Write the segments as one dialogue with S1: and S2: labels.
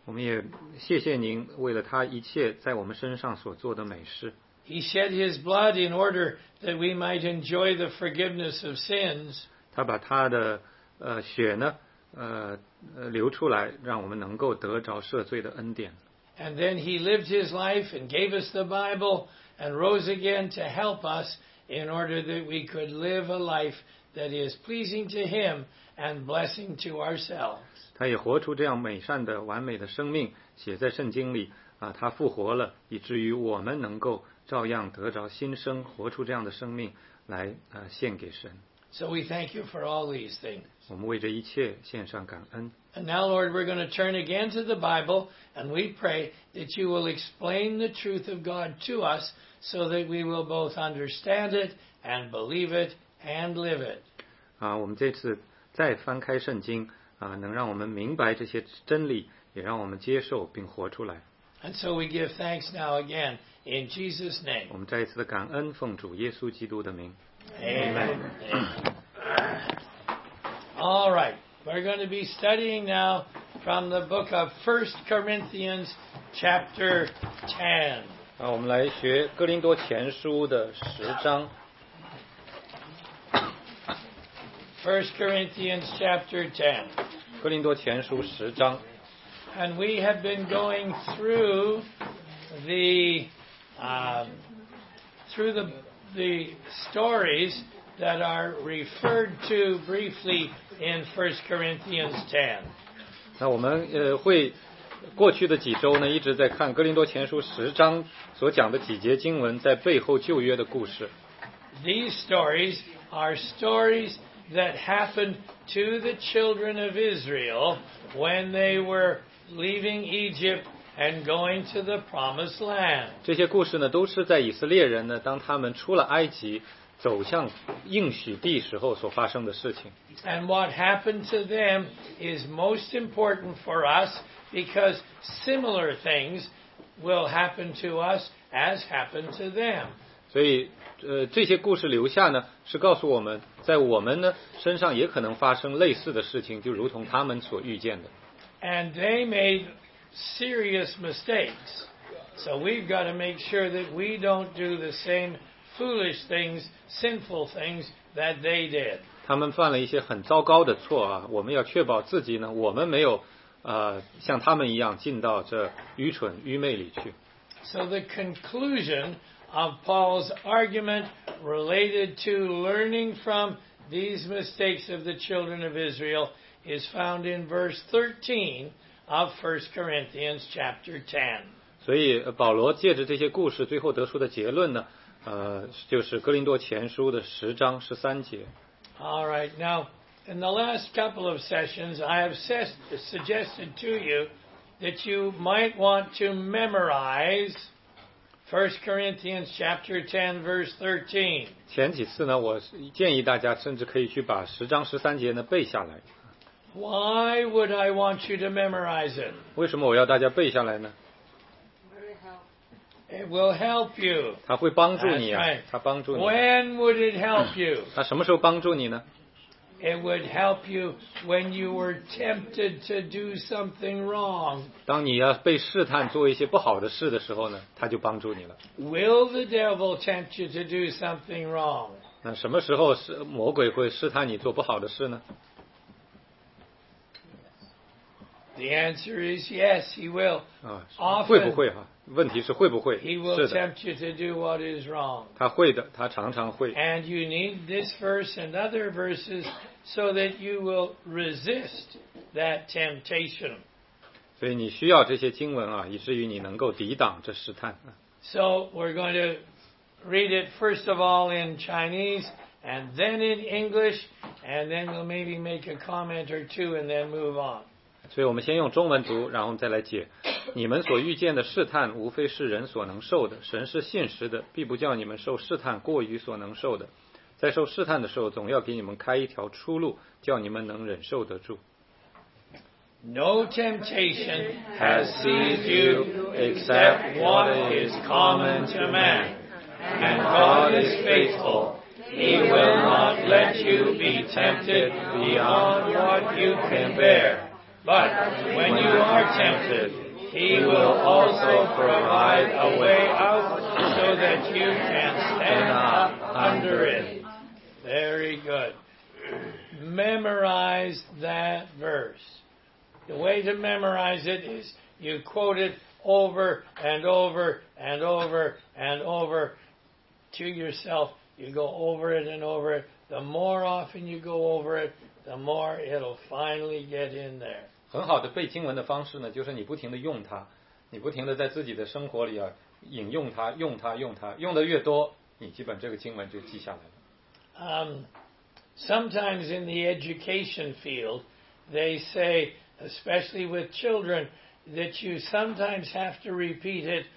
S1: 我们也谢谢您为了他一切在我们身上所做的美事。
S2: He shed his blood in order that we might enjoy the forgiveness of sins.
S1: 他把他的血呢流出来，让我们能够得着赦罪的恩典。
S2: And then he lived his life and gave us the Bible and rose again to help us in order that we could live a life that is pleasing to him and blessing to ourselves.
S1: 他也活出这样美善的完美的生命，写在圣经里他复活了，以至于我们能够照样得着新生，活出这样的生命来献给神。
S2: So we thank you for all these things.
S1: 我们为这一切献上感恩。
S2: And now, Lord, we're going to turn again to the Bible, and we pray that you will explain the truth of God to us so that we will both understand it and believe it and live it.
S1: 我们这次再翻开圣经能让我们明白这些真理，也让我们接受并活出来。
S2: And so we give thanks now again in Jesus' name.
S1: 我们再一次的感恩，奉主耶稣基督的名。
S2: Amen. All right. We're going to be studying now from the book of 1 Corinthians chapter 10.
S1: 我们来学哥林多前书的10章。
S2: 1 Corinthians chapter 10.
S1: 哥林多前书10章。
S2: And we have been going through the stories that are referred to briefly in 1 Corinthians 10.
S1: 那我们会过去的几周呢，一直在看哥林多前书10章所讲的几节经文在背后旧约的故事。
S2: These stories are stories that happened to the children of Israel when they were leaving Egypt and going to the promised land.
S1: 这些故事呢，都是在以色列人呢，当他们出了埃及，走向应许地时候所发生的事情。
S2: And what happened to them is most important for us because similar things will happen to us as happened to them.
S1: 所以这些故事留下呢，是告诉我们，在我们呢身上也可能发生类似的事情，就如同他们所遇见的。
S2: And they made serious mistakes. So we've got to make sure that we don't do the same foolish things, sinful things that they did.
S1: 他们犯了一些很糟糕的错我们要确保自己呢，我们没有像他们一样进到这愚蠢愚昧里去。
S2: So the conclusion of Paul's argument related to learning from these mistakes of the children of Israel is found in verse 13 of 1 Corinthians chapter 10.
S1: 所以保罗借着这些故事最后得出的结论呢，就是哥林多前书的10章13节。
S2: All right. Now, in the last couple of sessions, I have suggested to you that you might want to memorize 1 Corinthians chapter 10 verse 13.
S1: 前几次呢，我建议大家甚至可以去把10章13节呢背下来。
S2: Why would I want you to memorize it?
S1: 为什么我要大家背下来呢？
S2: It will help you.
S1: 它会帮助你
S2: That's right.
S1: 它帮助你。
S2: When would it help you?
S1: 它什么时候帮助你呢？
S2: It would help you when you were tempted to do something wrong.
S1: 当你要被试探做一些不好的事的时候呢，它就帮助你了。
S2: Will the devil tempt you to do something wrong?
S1: 那什么时候是魔鬼会试探你做不好的事呢？
S2: The answer is yes, he will.
S1: 会不会问题是会不会？
S2: He will
S1: 是的，
S2: tempt you to do what is wrong.
S1: 他会的，他常常会。
S2: And you need this verse and other verses so that you will resist that temptation.
S1: 所以你需要这些经文以至于你能够抵挡这试探。
S2: So we're going to read it first of all in Chinese and then in English, and then we'll maybe make a comment or two and then move on.
S1: 所以我们先用中文读，然后我们再来解。你们所遇见的试探，无非是人所能受的。神是信实的，必不叫你们受试探过于所能受的。在受试探的时候，总要给你们开一条出路，叫你们能忍受得住。
S2: No temptation has seized you except what is common to man, and God is faithful. He will not let you be tempted beyond what you can bear. But when you are tempted, He will also provide a way out so that you can stand up under it. Very good. Memorize that verse. The way to memorize it is you quote it over and over and over and over to yourself. You go over it and over it. The more often you go over it, the more it'll finally get in there.
S1: 很好的背经文的方式呢，就是你不停的用它，你不停的在自己的生活里啊引用它，用的越多，你基本这个经文就记下来了。
S2: Sometimes in the education field, they say, especially with children, that you sometimes have to repeat it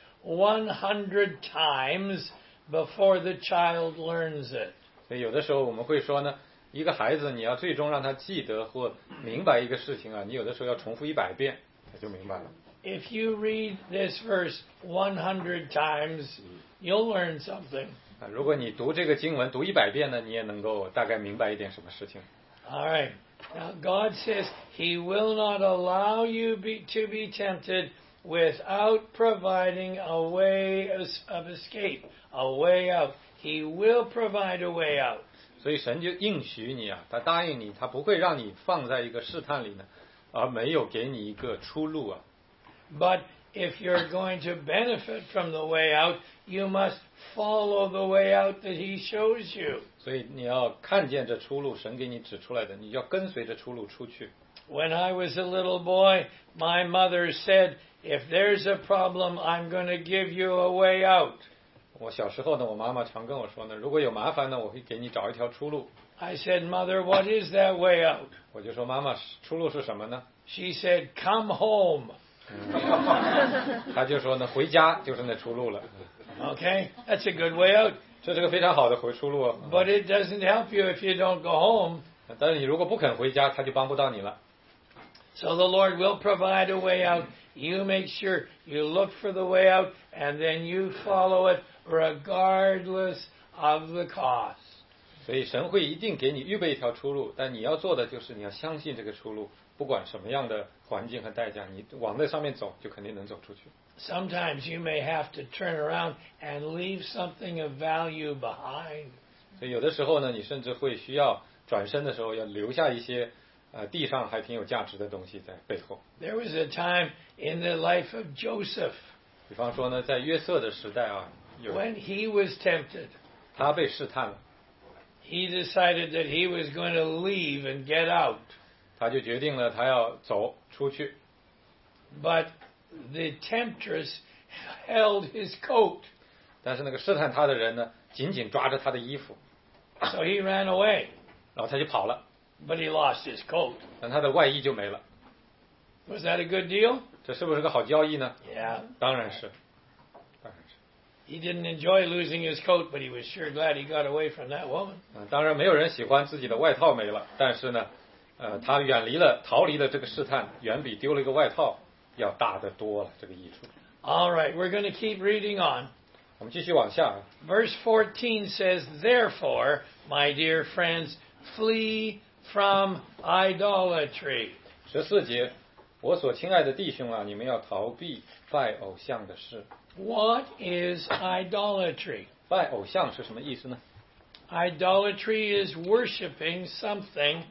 S2: 100 times before the child learns it.
S1: 所以有的时候我们会说呢，一个孩子你要最终让他记得或明白一个事情啊，你有的时候要重复100遍，他就明白了。
S2: If you read this verse 100 times, you'll learn something.
S1: 如果你读这个经文读100遍呢，你也能够大概明白一点什么事情。
S2: All right. Now God says He will not allow you to be tempted without providing a way of escape, a way out. He will provide a way out.
S1: 所以神就应许你啊，他答应你，他不会让你放在一个试探里呢，而没有给你一个出路啊。
S2: But if you're going to benefit from the way out, you must follow the way out that He shows you.
S1: 所以你要看见这出路，神给你指出来的，你要跟随着出路出去。
S2: When I was a little boy, my mother said, "If there's a problem, I'm going to give you a way out."
S1: 我小时候呢，我妈妈常跟我说呢，如果有麻烦呢，我会给你找一条出路。
S2: I said, "Mother, what is that way out?"
S1: 我就说妈妈，出路是什么呢？
S2: She said, "Come home."
S1: 她就说呢，回家就是那出路了。
S2: Okay, that's a good way out.
S1: 这是个非常好的出路。
S2: But it doesn't help you if you don't go home.
S1: 但是你如果不肯回家，他就帮不到你了。
S2: So the Lord will provide a way out. You make sure you look for the way out, and then you follow it regardless of the cost.
S1: 所以神会一定给你预备一条出路，但你要做的就是你要相信这个出路，不管什么样的环境和代价，你往那上面走，就肯定能走出去。
S2: Sometimes you may have to turn around and leave something of value behind.
S1: 所以有的时候呢，你甚至会需要转身的时候要留下一些地上还挺有价值的东西在背后。
S2: There was a time in the life of Joseph
S1: 比方说呢，在约瑟的时代啊，
S2: when he was tempted.
S1: 他被试探了，
S2: He decided that he was going to leave and get out.
S1: 他就决定了他要走出去。
S2: But the temptress held his coat.
S1: 但是那个试探他的人呢，紧紧抓着他的衣服，
S2: So he ran away.
S1: 然后他就跑了，
S2: But he lost his coat.
S1: 但他的外衣就没了。
S2: Was that a good deal?
S1: 这是不是个好交易呢？
S2: Yeah.
S1: 当然是，当然是。
S2: He didn't enjoy losing his coat, but he was sure glad he got away from that woman.
S1: 当然没有人喜欢自己的外套没了，但是呢，他逃离了这个试探，远比丢了一个外套要大得多了，这个益处。
S2: All right, we're going to keep reading on.
S1: 我们继续往下。
S2: Verse 14 says, "Therefore, my dear friends, flee from idolatry."
S1: 14节，我所亲爱的弟兄啊，你们要逃避拜偶像的事。
S2: What is idolatry?
S1: 拜偶像是什么意思呢？
S2: Idolatry is worshiping something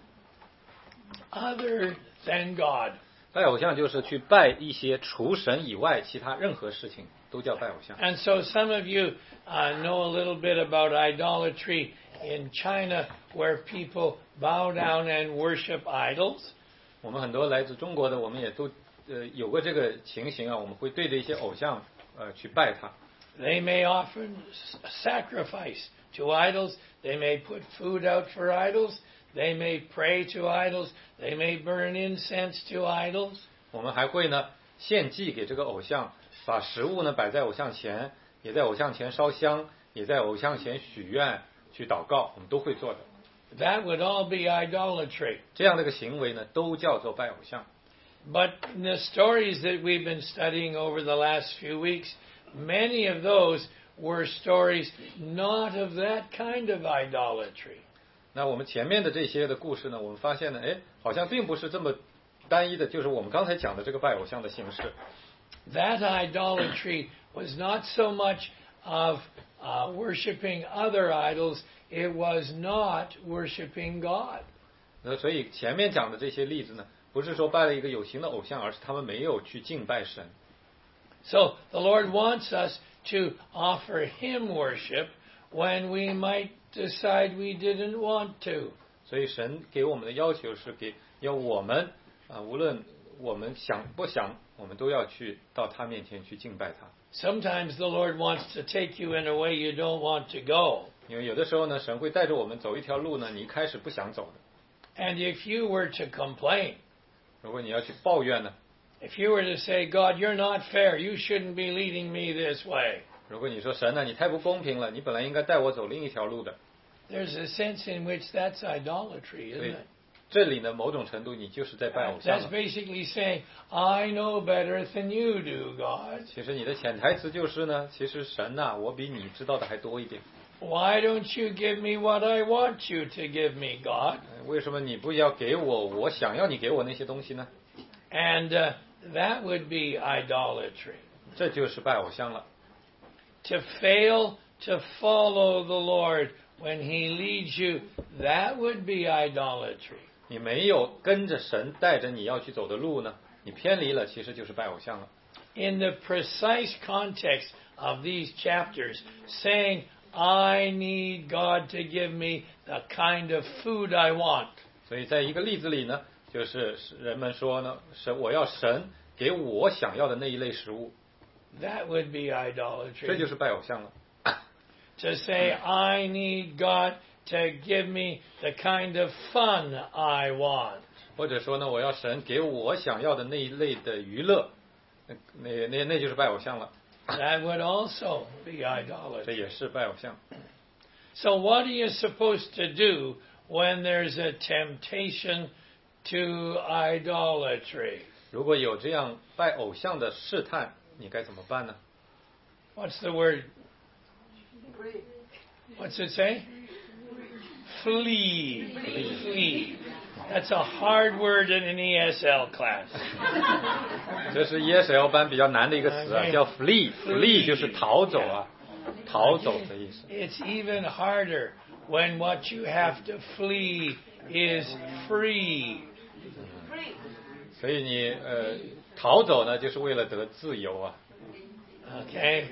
S2: other than God.
S1: 拜偶像就是去拜一些除神以外其他任何事情，都叫拜偶像。
S2: And so some of you know a little bit about idolatry in China, where people bow down and worship idols.
S1: 我们很多来自中国的，我们也都有过这个情形啊，我们会对着一些偶像去拜他。
S2: They may offer sacrifice to idols. They may put food out for idols. They may pray to idols. They may burn incense to idols.
S1: 我们还会呢献祭给这个偶像，把食物呢摆在偶像前，也在偶像前烧香，也在偶像前许愿去祷告，我们都会做的。
S2: That would all be idolatry.
S1: 这样的一个行为呢，都叫做拜偶像。
S2: But in the stories that we've been studying over the last few weeks, many of those were stories not of that kind of idolatry.
S1: 那我们前面的这些的故事呢，我们发现呢，好像并不是这么单一的，就是我们刚才讲的这个拜偶像的形式。
S2: That idolatry was not so much of worshiping other idols, it was not worshiping God.
S1: 所以前面讲的这些例子呢，不是说拜了一个有形的偶像，而是他们没有去敬拜神。
S2: So the Lord wants us to offer Him worship when we might decide we didn't want to.
S1: 所以神给我们的要求是要我们无论我们想不想，我们都要去到他面前去敬拜他。
S2: Sometimes the Lord wants to take you in a way you don't want to go.
S1: 因为有的时候呢，神会带着我们走一条路呢，你一开始不想走的。
S2: And if you were to complain,
S1: 如果你要去抱怨呢，
S2: if you were to say, God, you're not fair, you shouldn't be leading me this way.
S1: 如果你说神呢，你太不公平了，你本来应该带我走另一条路的。
S2: There's a sense in which that's idolatry, isn't it?
S1: 这里呢，某种程度你就是在拜偶像
S2: That's
S1: 了。
S2: basically saying, I know better than you do, God.
S1: 其实你的潜台词就是呢，其实神呐，我比你知道的还多一点。
S2: Why don't you give me what I want you to give me, God?
S1: 为什么你不要给我想要你给我那些东西呢？
S2: And that would be idolatry.
S1: 这就是拜偶像了。
S2: To fail to follow the Lord when He leads you, that would be idolatry.
S1: 你没有跟着神带着你要去走的路呢，你偏离了，其实就是拜偶像了。
S2: In the precise context of these chapters, saying, I need God to give me the kind of food I want.
S1: 所以在一个例子里呢，就是人们说呢，我要神给我想要的那一类食物，
S2: That would be
S1: 这
S2: idolatry.
S1: 就是拜偶像了。
S2: To say, I need God to give me the kind of fun I want.
S1: 或者说呢，我要神给我想要的那一类的娱乐，那就是拜偶像了。
S2: That would also be
S1: 这
S2: idolatry.
S1: 也是拜偶像。
S2: So what are you supposed to do when there's a temptation to idolatry?
S1: 如果有这样拜偶像的试探，你该怎么办呢？
S2: What's the word? What's it say? Flee. Flee. That's a hard word in an ESL class.
S1: 这是 ESL 班比较难的一个词啊，叫 flee。flee 就是逃走啊，逃走的意思。
S2: It's even harder when what you have to flee is free.
S1: 所以你逃走呢，就是为了得自由啊。
S2: Okay?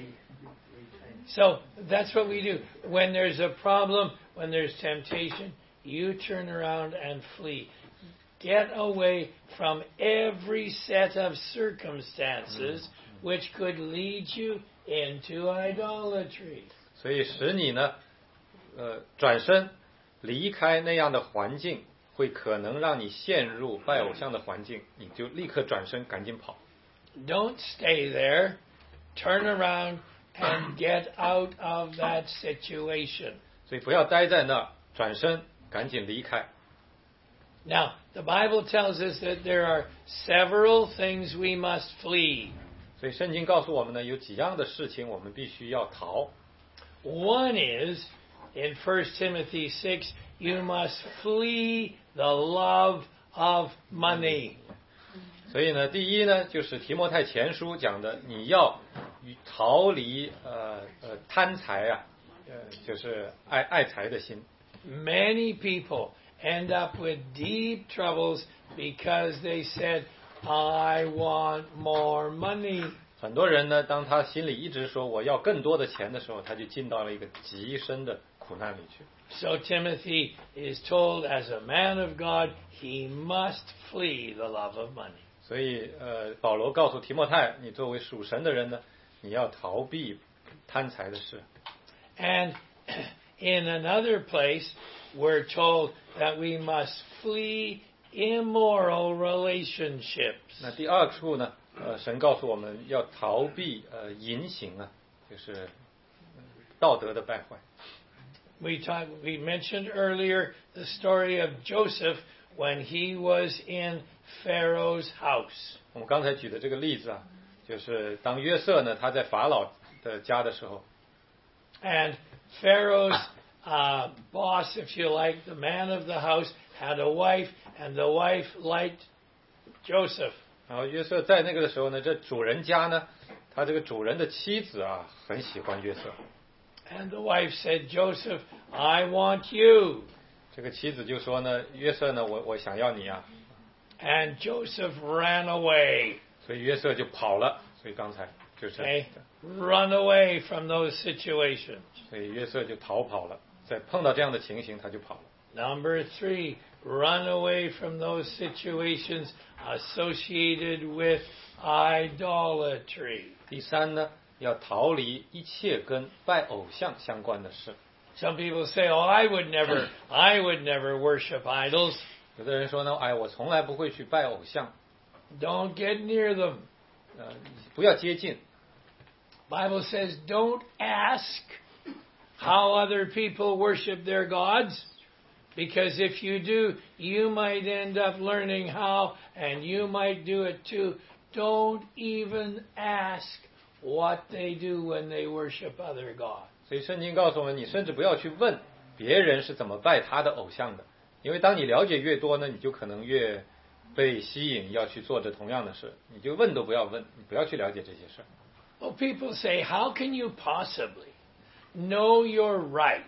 S2: So that's what we do. When there's a problem, when there's temptation, you turn around and flee. Get away from every set of circumstances which could lead you into idolatry.
S1: 所以使你呢，转身离开那样的环境，会可能让你陷入拜偶像的环境，你就立刻转身赶紧跑。
S2: Don't stay there. Turn around and get out of that situation.
S1: 所以不要待在那儿，转身赶紧离开。
S2: Now, the Bible tells us that there are several things we must flee.
S1: 所以圣经告诉我们呢，有几样的事情我们必须要逃。
S2: One is, in 1 Timothy 6, you must flee the love of money.
S1: 所以呢，第一呢，就是提摩太前书讲的，你要逃离贪财啊，就是爱财的心。
S2: Many people end up with deep troubles because they said, I want more money.
S1: 很多人呢，当他心里一直说我要更多的钱的时候，他就进到了一个极深的苦难里去。
S2: So Timothy is told, as a man of God, he must flee the love of money.
S1: 所以保罗告诉提摩太，你作为属神的人呢，你要逃避贪财的事。
S2: And in another place, we're told that we must flee immoral relationships.
S1: 那第二处呢，神告诉我们要逃避淫行啊，就是道德的败坏。
S2: We mentioned earlier the story of Joseph when he was in Pharaoh's house.
S1: 我们刚才举的这个例子啊，就是当约瑟呢他在法老的家的时候，
S2: And Pharaoh's boss, if you like, the man of the house, had a wife, and the wife liked Joseph.
S1: 然后约瑟在那个的时候呢，这主人家呢，他这个主人的妻子啊，很喜欢约瑟。
S2: And the wife said, Joseph, I want you.
S1: 这个妻子就说呢，约瑟呢，我想要你啊。
S2: And Joseph ran away.
S1: 所以约瑟就跑了。所以刚才就是，
S2: Okay? Run away from those situations.
S1: 所以约瑟就逃跑了。在碰到这样的情形，他就跑了。
S2: Number 3, run away from those situations associated with idolatry.
S1: 第三呢，要逃离一切跟拜偶像相关的事。
S2: Some people say, "Oh, I would never worship idols."
S1: 有的人说呢，我从来不会去拜偶像。
S2: Don't get near them.
S1: 不要接近。
S2: Bible says, "Don't ask how other people worship their gods, because if you do, you might end up learning how, and you might do it too." Don't even ask what they do when they worship other gods.
S1: 所以圣经告诉我们，你甚至不要去问别人是怎么拜他的偶像的，因为当你了解越多呢，你就可能越被吸引要去做这同样的事。你就问都不要问，你不要去了解这些事。
S2: Well, people say, how can you possibly know you're right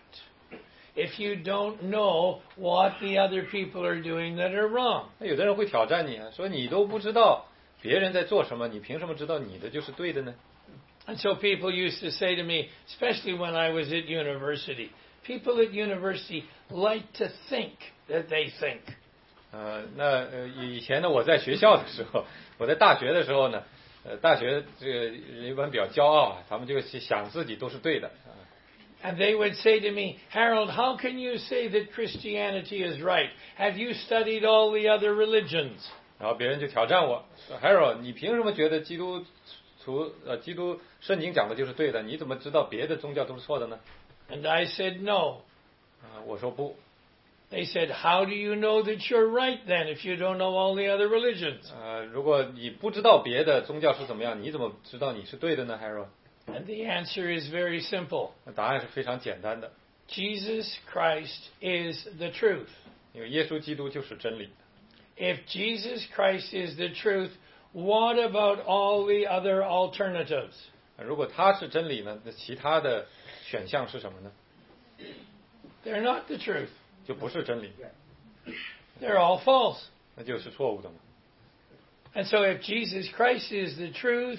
S2: if you don't know what the other people are doing that are wrong?
S1: 那有的人会挑战你啊，说你都不知道别人在做什么，你凭什么知道你的就是对的呢？
S2: And so people used to say to me, especially when I was at university, people at university like to think that they think.
S1: 以前呢，我在学校的时候，我在大学的时候呢，大学这个人一般比较骄傲啊，他们就想自己都是对的。
S2: And they would say to me, Harold, how can you say that Christianity is right? Have you studied all the other religions?
S1: 然后别人就挑战我说 ，Harold， 你凭什么觉得基督圣经讲的就是对的？你怎么知道别的宗教都是错的呢？
S2: And I said no.
S1: 我说不。
S2: They said, how do you know that you're right then if you don't know all the other religions?
S1: 如果你不知道别的宗教是怎么样，你怎么知道你是对的呢 ，Harold？
S2: And the answer is very simple.
S1: 答案是非常简单的。
S2: Jesus Christ is the truth.
S1: 因为耶稣基督就是真理。
S2: If Jesus Christ is the truth, what about all the other alternatives?
S1: 如果他是真理呢，那其他的选项是什么呢？
S2: They're not the truth.
S1: 就不是真理。
S2: They're all false.
S1: 那就是错误的嘛。
S2: And so if Jesus Christ is the truth,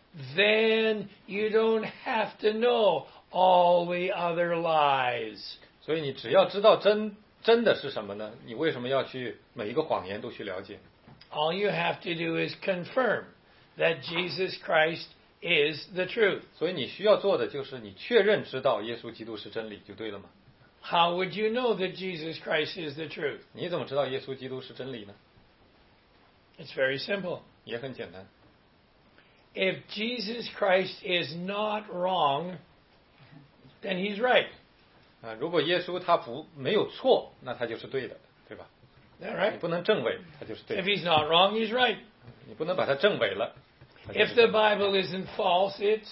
S2: then you don't have to know all the other lies.
S1: 所以你只要知道真的是什么呢？你为什么要去每一个谎言都去了解？
S2: All you have to do is confirm that Jesus Christ is the truth.
S1: 所以你需要做的就是你确认知道耶稣基督是真理就对了嘛。
S2: How would you know that Jesus Christ is the truth?
S1: 你怎么知道耶稣基督是真理呢？
S2: It's very simple.
S1: 也很简单。
S2: If Jesus Christ is not wrong, then he's right.
S1: 如果耶稣他没有错，那他就是对的，对吧？
S2: Is that
S1: 你
S2: right?
S1: 不能证伪，他就是对
S2: If
S1: 的。
S2: he's not wrong, he's right.
S1: 你不能把它证伪了。它就是
S2: If
S1: 对
S2: the
S1: 的
S2: Bible isn't false, it's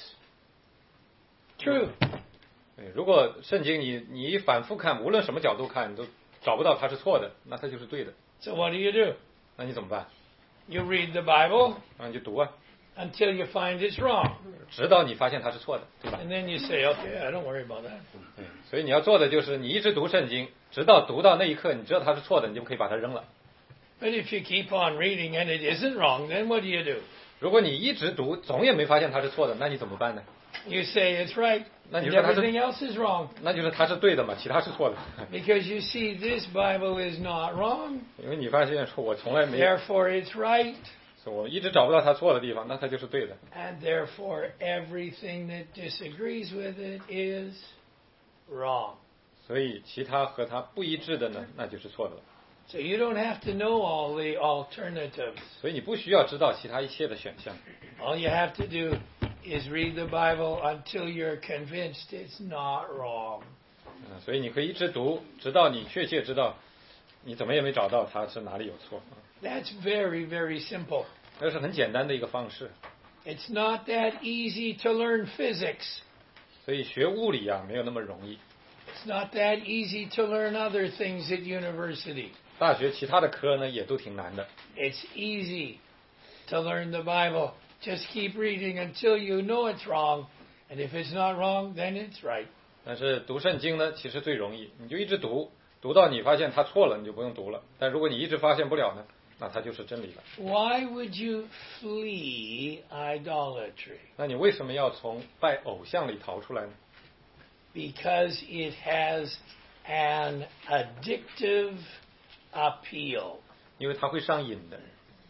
S2: true.
S1: 对如果圣经你反复看，无论什么角度看，你都找不到它是错的，那它就是对的。
S2: So what do?
S1: 那你怎么办？
S2: You read the Bible
S1: 那你就读啊，
S2: until you find it's wrong.
S1: 直到你发现它是错的，对吧？
S2: And then you say, okay, I don't worry about that.
S1: 对，所以你要做的就是你一直读圣经，直到读到那一刻，你知道它是错的，你就可以把它扔了。
S2: But if you keep on reading and it isn't wrong, then what do?
S1: 如果你一直读，总也没发现它是错的，那你怎么办呢？
S2: You say it's right,
S1: 那你
S2: and
S1: 说它是
S2: everything else is wrong.
S1: 那就是它是对的嘛，其他是错的。
S2: Because you see, this Bible is not wrong,
S1: 因为你发现说我从来没，
S2: therefore it's right,
S1: 我一直找不到它错的地方，那它就是对的。
S2: and therefore everything that disagrees with it is wrong.
S1: 所以其他和它不一致的呢，那就是错的了。
S2: So you don't have to know all the alternatives.
S1: 所以你不需要知道其他一切的选项，
S2: All you have to do is read the Bible until you're convinced it's not wrong.
S1: 所以你可以一直读，直到你确切知道，你怎么也没找到它是哪里有错。
S2: That's very, very simple.
S1: 这是很简单的一个方式。
S2: It's not that easy to learn physics.
S1: 所以学物理啊，没有那么容易，
S2: It's not that easy to learn other things at university.
S1: 大学其他的科呢也都挺难的。
S2: It's easy to learn the Bible. Just keep reading until you know it's wrong. And if it's not wrong, then it's right.
S1: 但是读圣经呢，其实最容易，你就一直读，读到你发现它错了，你就不用读了。但如果你一直发现不了呢，那它就是真理了。
S2: Why would you flee idolatry?
S1: 那你为什么要从拜偶像里逃出来呢？
S2: Because it has an addictive appeal.
S1: 因为它会上瘾的。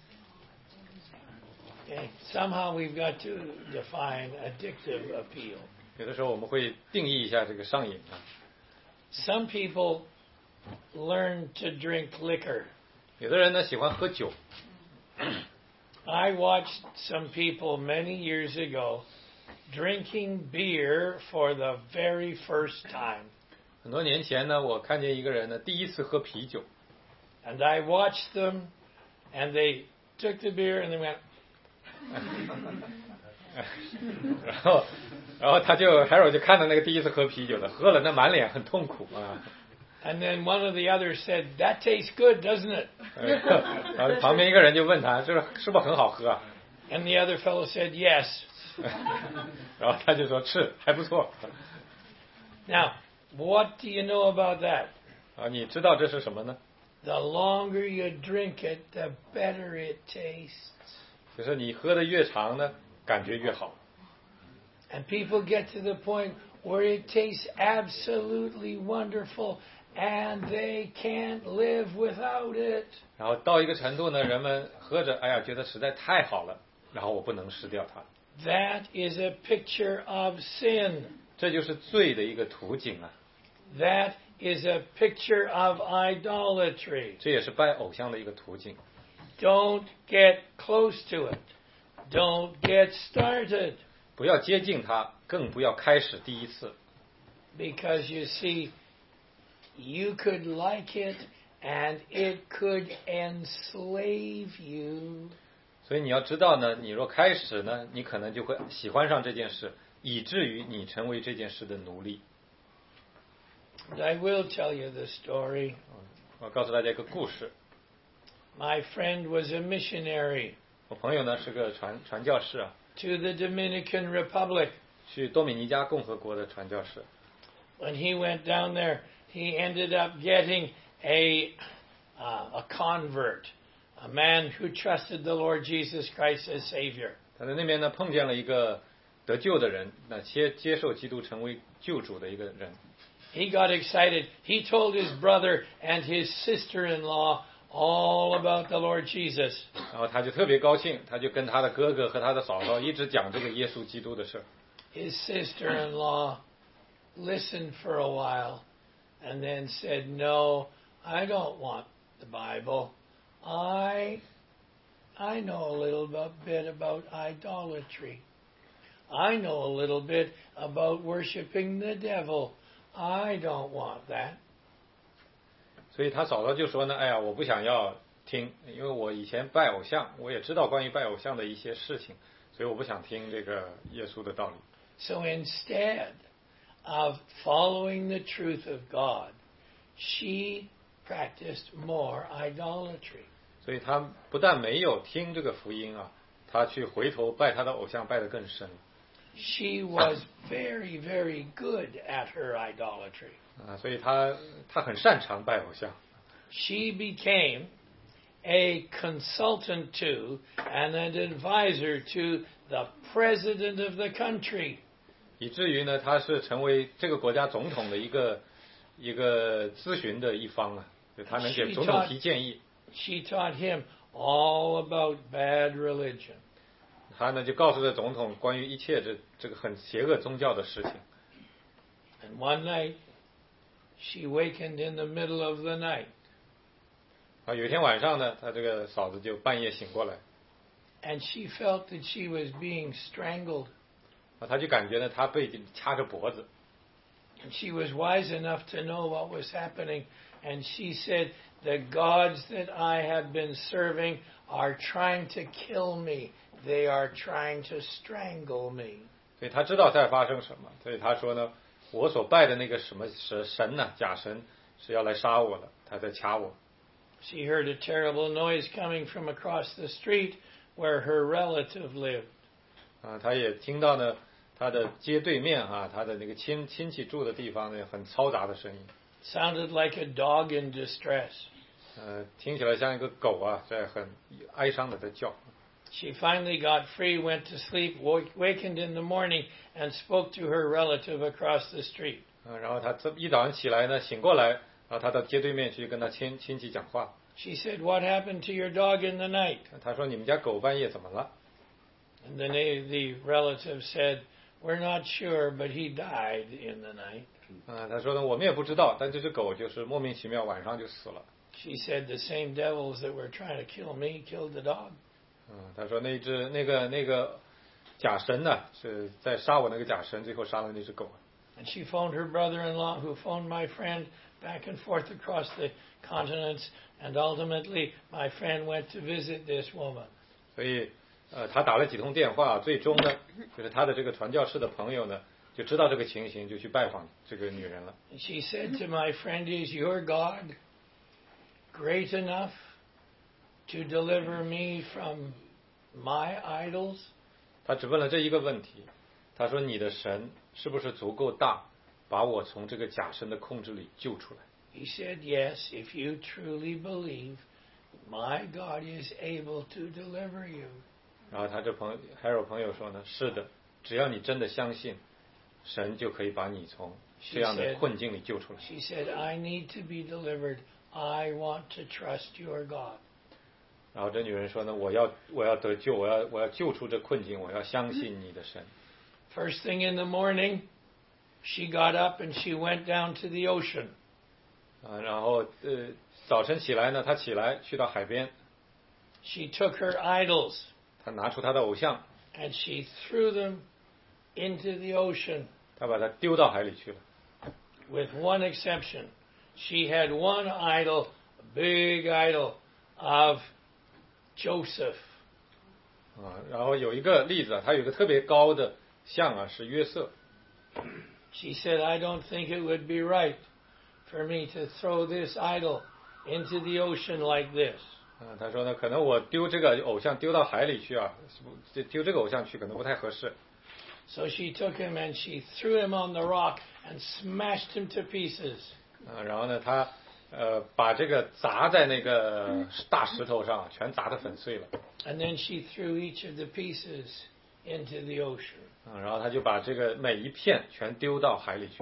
S2: Okay? Somehow we've got to define addictive appeal.
S1: 有的时候我们会定义一下这个上瘾啊。
S2: Some people learn to drink liquor.
S1: 有的人呢喜欢喝酒，
S2: I watched some people many years ago drinking beer for the very first time.
S1: 很多年前呢，我看见一个人呢第一次喝啤酒，
S2: And I watched them, and they took the beer and they went,
S1: 然后他就 Harold 就看到那个第一次喝啤酒的，喝了那满脸很痛苦啊。
S2: and then one of the others said, "That tastes good, doesn't it?"
S1: 然后旁边一个人就问他，是不是很好喝啊？
S2: And the other fellow said, "Yes."
S1: 然后他就说是还不错。
S2: Now, what do you know about that?
S1: 啊，你知道这是什么呢？
S2: The longer you drink it, the better it tastes.
S1: 就是你喝的越长呢，感觉越好。
S2: And people get to the point where it tastes absolutely wonderful and they can't live without it.
S1: 然后到一个程度呢，人们喝着，哎呀，觉得实在太好了，然后我不能失掉它。
S2: That is a picture of sin.
S1: 这就是罪的一个图景啊，
S2: That is a picture of idolatry.
S1: 这也是拜偶像的一个图景。
S2: Don't get close to it. Don't get started.
S1: 不要接近它，更不要开始第一次。
S2: Because you see, you could like it and it could enslave you.
S1: 所以你要知道呢，你若开始呢，你可能就会喜欢上这件事，以至于你成为这件事的奴隶。
S2: But I will tell you the story.
S1: 我告诉大家一个故事，
S2: My friend was a missionary
S1: 我朋友呢是个传教士啊，
S2: to the Dominican Republic.
S1: 去多米尼加共和国的传教士。
S2: When he went down there, he ended up getting a convert, a man who trusted the Lord Jesus Christ as Savior.
S1: 他在那边呢碰见了一个得救的人，那接受基督成为救主的一个人。
S2: He got excited. He told his brother and his sister-in-law all about the Lord Jesus.
S1: 然后他就特别高兴，他就跟他的哥哥和他的嫂嫂一直讲这个耶稣基督的事。
S2: His sister-in-law listened for a while and then said, "No, I don't want the Bible. I know a little bit about idolatry. I know a little bit about worshiping the devil. I don't want that."
S1: 所以他嫂嫂就说呢，哎呀，我不想要听，因为我以前拜偶像，我也知道关于拜偶像的一些事情，所以我不想听这个耶稣的道理。
S2: So instead of following the truth of God, she practiced more idolatry.
S1: 所以他不但没有听这个福音啊，他去回头拜他的偶像，拜得更深。
S2: She was very, very good at her idolatry.
S1: 啊，所以他很擅长拜偶像。
S2: She became a consultant to and an advisor to the president of the country.
S1: 以至于呢，他是成为这个国家总统的一个咨询的一方啊，就他能给总统提建议。
S2: She taught him all about bad religion.
S1: 他呢就告诉这总统关于一切这个很邪恶宗教的事情。
S2: And one night, she wakened in the middle of the night.
S1: 啊，有一天晚上呢，他这个嫂子就半夜醒过来，
S2: And she felt that she was being strangled.
S1: 啊，他就感觉呢他被掐着脖子。
S2: And she was wise enough to know what was happening. And she said, "The gods that I have been serving are trying to kill me. They are trying to strangle me."
S1: 所以他知道在发生什么，所以他说呢，我所拜的那个什么神呢，假神是要来杀我了，他在掐我。
S2: She heard a terrible noise coming from across the street where her relative lived.
S1: 他也听到呢，他的街对面他的那个亲戚住的地方呢，很嘈杂的声音。
S2: Sounded like a dog in distress.
S1: 听起来像一个狗在很哀伤的在叫。
S2: She finally got free, went to sleep, wakened in the morning, and spoke to her relative across the street.
S1: 然后他一早上起来呢，醒过来，然后他到街对面去跟他亲戚讲话。
S2: She said, "What happened to your dog in the night?"
S1: 他说：“你们家狗半夜怎么了？”
S2: And the relative said, "We're not sure, but he died in the night."
S1: 他说呢，我们也不知道，但这只狗就是莫名其妙晚上就死了。
S2: She said, "The same devils that were trying to kill me killed the dog."
S1: 他说那个假神呢，是在杀我那个假神，最后杀了那只狗。
S2: And she phoned her brother-in-law, who phoned my friend back and forth across the continents, and ultimately my friend went to visit this woman.
S1: 所以他打了几通电话，最终呢，就是他的这个传教士的朋友呢，就知道这个情形，就去拜访这个女人了。
S2: And she said to my friend, "Is your God great enough to deliver me from my idols?"
S1: 他只问了这一个问题，他说：“你的神是不是足够大，把我从这个假神的控制里救出来？”
S2: He said, "Yes, if you truly believe, my God is able to deliver you."
S1: 然后他这Harold 朋友说呢，是的，只要你真的相信，神就可以把你从这样的困境里救出来。
S2: She said, "I need to be delivered. I want to trust your God."
S1: 然后这女人说呢，我要得救，我要救出这困境，我要相信你的神。
S2: First thing in the morning, she got up and she went down to the ocean.
S1: 然后早晨起来呢，她起来去到海边。
S2: She took her idols.
S1: 她拿出她的偶像。
S2: And she threw them into the ocean.
S1: 她把它丢到海里去了。
S2: With one exception, she had one idol, a big idol of Joseph.
S1: 然后有一个例子她有一个特别高的像是约瑟。
S2: She said, "I don't think it would be right for me to throw this idol into the ocean like this."
S1: 她说呢，可能我丢这个偶像丢到海里去丢这个偶像去可能不太合适。
S2: So she took him and she threw him on the rock and smashed him to pieces.
S1: 然后呢，她把这个砸在那个大石头上，全砸得粉碎了。
S2: And then she threw each of the pieces into the ocean.
S1: 然后她就把这个每一片全丢到海里去。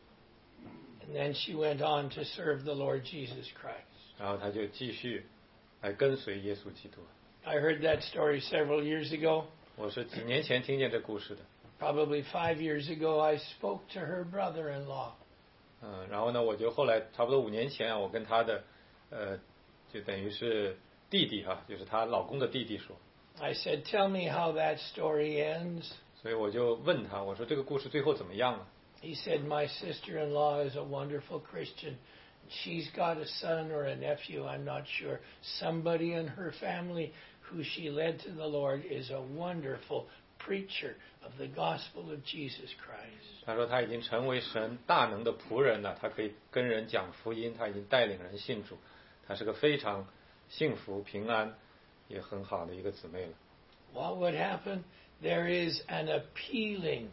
S2: And then she went on to serve the Lord Jesus Christ.
S1: 然后她就继续来跟随耶稣基督。
S2: I heard that story several years ago.
S1: 我是几年前听见这故事的。
S2: Probably 5 years ago, I spoke to her brother-in-law.
S1: 然后呢，我就后来差不多5年前我跟她的就等于是弟弟就是她老公的弟弟说。
S2: I said, "Tell me how that story ends."
S1: 所以我就问他，我说这个故事最后怎么样了？
S2: He said, "My sister-in-law is a wonderful Christian. She's got a son or a nephew, I'm not sure. Somebody in her family who she led to the Lord is a wonderful preacher of the gospel of Jesus Christ."
S1: 他说他已经成为神大能的仆人了，他可以跟人讲福音，他已经带领人信主，他是个非常幸福平安也很好的一个姊妹了。
S2: What would happen? There is an appealing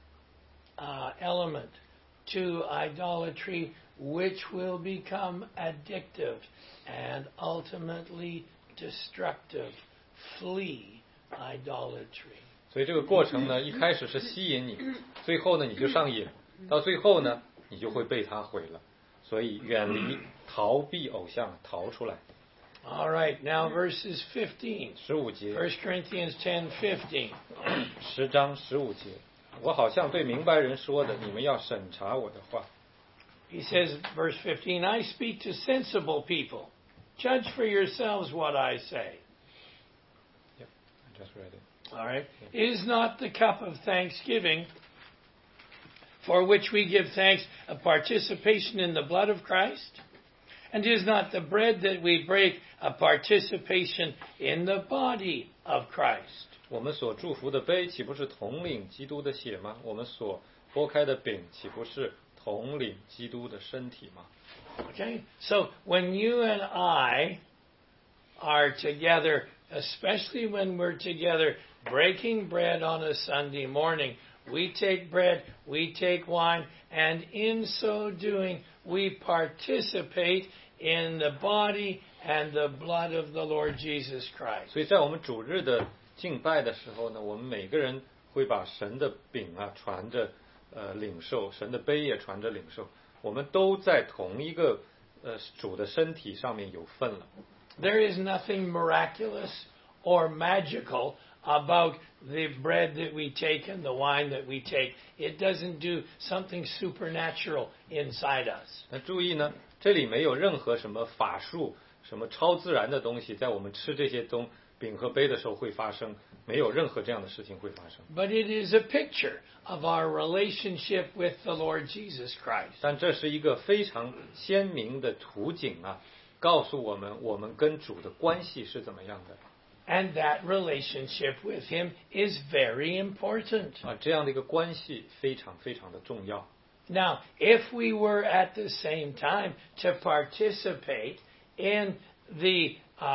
S2: element to idolatry which will become addictive and ultimately destructive. Flee idolatry.
S1: 所以这个过程呢，一开始是吸引你，最后呢你就上瘾，到最后呢你就会被他毁了。所以远离、逃避偶像，逃出来。
S2: All right, now verses 15.
S1: 15节。
S2: 1 Corinthians 10:15.
S1: 10章15节。我好像对明白人说的，你们要审查我的话。
S2: He says, verse 15, "I speak to sensible people. Judge for yourselves what I say."
S1: Yep, I just read it.
S2: All right. "Is not the cup of thanksgiving for which we give thanks a participation in the blood of Christ? And is not the bread that we break a participation in the body of Christ?"
S1: 我们所祝福的杯，岂不是统领基督的血吗？我们所拨开的饼，岂不是统领基督的身体吗？
S2: Okay? So when you and I are together, especially when we're together breaking bread on a Sunday morning, we take bread, we take wine, and in so doing, we participate in the body and the blood of the Lord Jesus Christ.
S1: 所以在我们主日的敬拜的时候呢，我们每个人会把神的饼啊传着领受，神的杯也传着领受，我们都在同一个主的身体上面有份了。
S2: There is nothing miraculous or magical about the bread that we take and the wine that we take. It doesn't do something supernatural inside us.
S1: 那注意呢，这里没有任何什么法术、什么超自然的东西，在我们吃这些饼和杯的时候会发生，没有任何这样的事情会发生。
S2: But it is a picture of our relationship with the Lord Jesus Christ.
S1: 但这是一个非常鲜明的图景啊，告诉我们跟主的关系是怎么样的。
S2: And that relationship with Him is very important.
S1: 啊，这样的一个关系非常非常的重要。
S2: Now, if we were at the same time to participate in the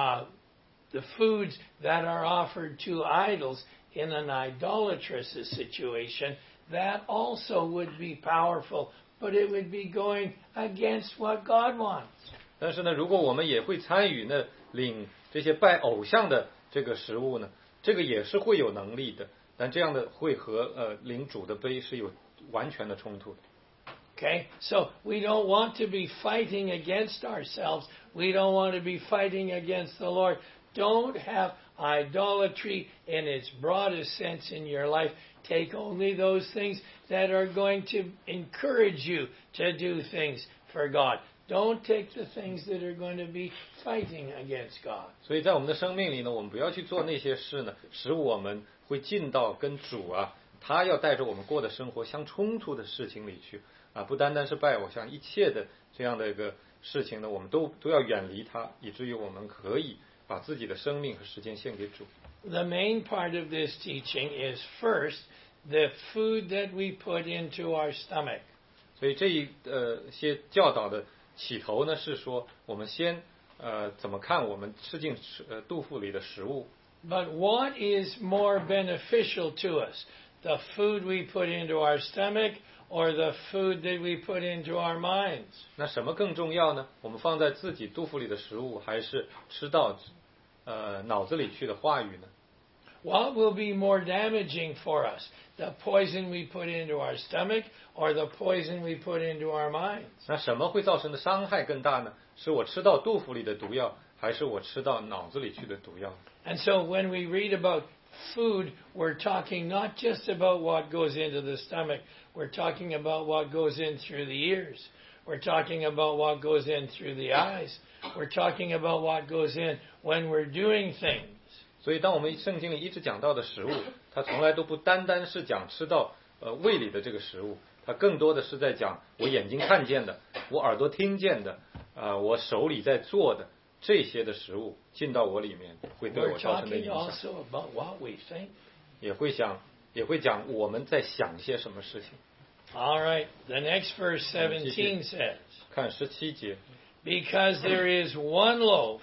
S2: foods that are offered to idols in an idolatrous situation, that also would be powerful, but it would be going against what God wants.
S1: 但是呢，如果我们也会参与呢，领这些拜偶像的这个食物呢，这个也是会有能力的，但这样的会和领主的杯是有完全的冲突的。
S2: Okay, so we don't want to be fighting against ourselves. We don't want to be fighting against the Lord. Don't have idolatry in its broadest sense in your life. Take only those things that are going to encourage you to do things for God. Don't take the things that are going to be fighting against God.
S1: 所以在我们的生命里呢，我们不要去做那些事呢，使我们会进到跟主啊，他要带着我们过的生活相冲突的事情里去啊，不单单是拜偶像，一切的这样的一个事情呢，我们都要远离它，以至于我们可以把自己的生命和时间献给主。
S2: The main part of this teaching is first the food that we put into our stomach.
S1: 所以这些教导的起头呢，是说我们先怎么看我们吃进肚腹里的食物。
S2: But what is more beneficial to us? The food we put into our stomach or the food that we put into our minds?
S1: 那什么更重要呢？我们放在自己肚腹里的食物，还是吃到脑子里去的话语呢？
S2: What will be more damaging for us? The poison we put into our stomach or the poison we put into our minds?
S1: 那什么会造成的伤害更大呢？是我吃到肚腹里的毒药，还是我吃到脑子里去的毒药？
S2: And so when we read about food, we're talking not just about what goes into the stomach. We're talking about what goes in through the ears. We're talking about what goes in through the eyes. We're talking about what goes in when we're doing things.
S1: 所以，当我们圣经里一直讲到的食物，它从来都不单单是讲吃到胃里的这个食物，它更多的是在讲我眼睛看见的，我耳朵听见的，我手里在做的这些的食物进到我里面，会对
S2: We're
S1: 我造成的
S2: talking
S1: 影响。
S2: also about what we think.
S1: 也会讲我们在想些什么事情。
S2: All right, the next verse 17 says,
S1: 看17节，
S2: Because there is one loaf,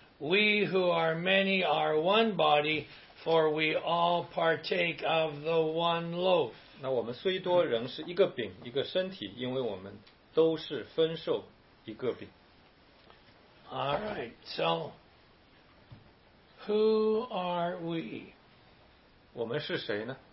S2: we who are many are one body, for we all partake of the one loaf.
S1: 那我们虽多，仍是一个饼，一个身体，因为我们都是分受一个饼。
S2: All right, so who are we?
S1: 我们是谁呢？